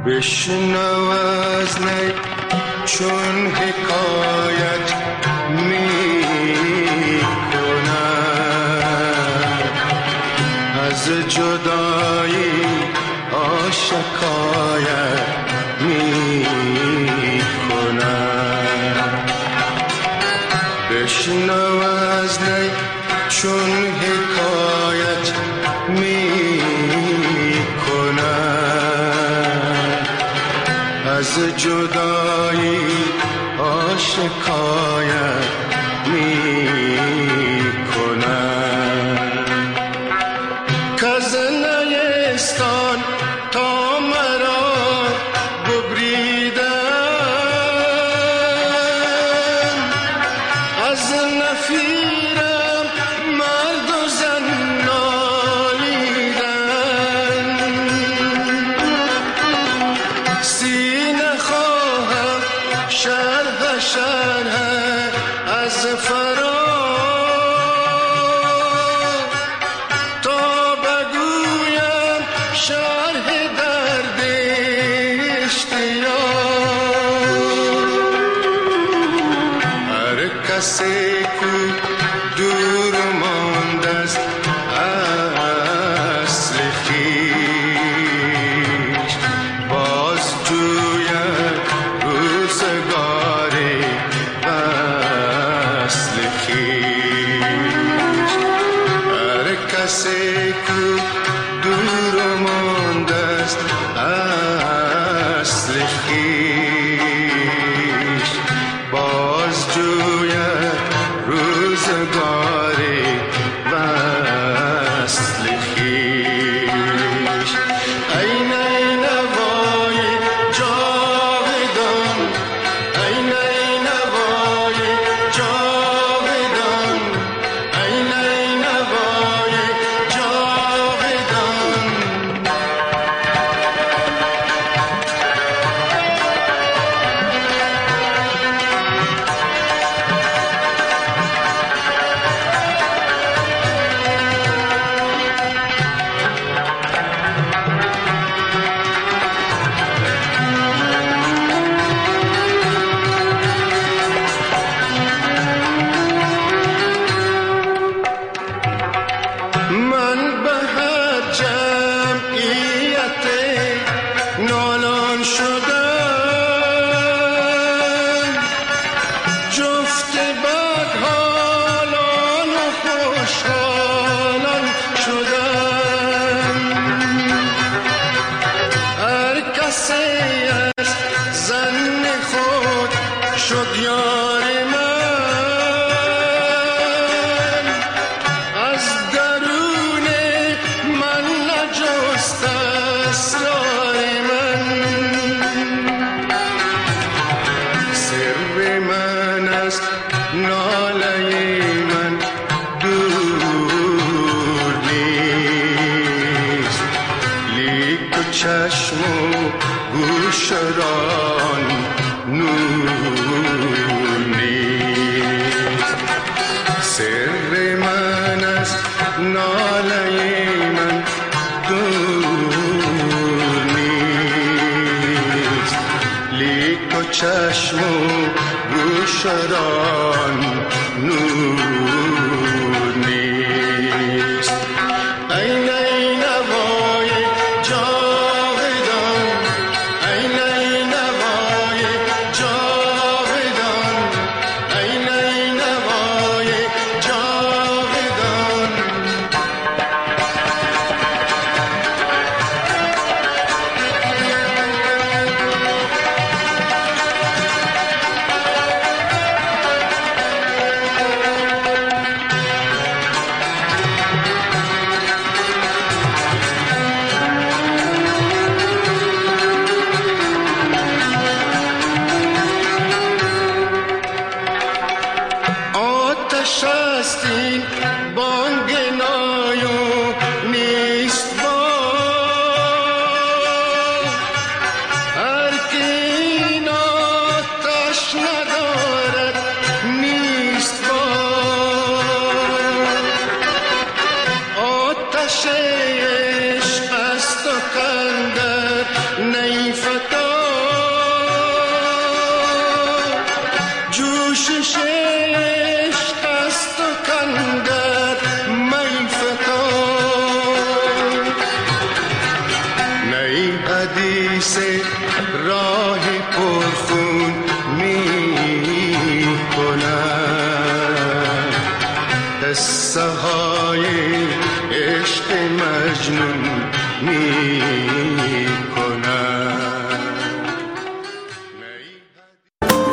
بشنو از نی چون حکایت می کند، از جدایی آشکایت می کند. بشنو از نی چون حکایت می کند، از جدایی آشکایت می کند. کز نیستان تا مرا ببریدن، از نفیرم مرد و زن نالیدن. سینه خواهم شرح شرح از فرار، تا بگویم شرح درد اشتیاق. هر کسی کو دور مانده است اصل خویش، باز جوید روزگاری وصل خویش. هر کسی کو دور مانده است اصل خویش، باز جوید روزگاری وصل خویش. ای نینوای جاودان، ای نینوای جاودان، ای نینوای جاودان. من به هر جمعیت نالان شدم، جفت بدحالان و خوشحالان شدم. هر کسی از زن خود شد یار من، از درون من نجست اسرار من. سر من است ناله من دور نیست، لیک و چشم و گوش ران نور نیست. سر من است ناله من دور نیست، لیک و چشم و گوش ران نور نیست. ای نینوای جاودان، ای نینوای جاودان، ای نینوای جاودان. کوشش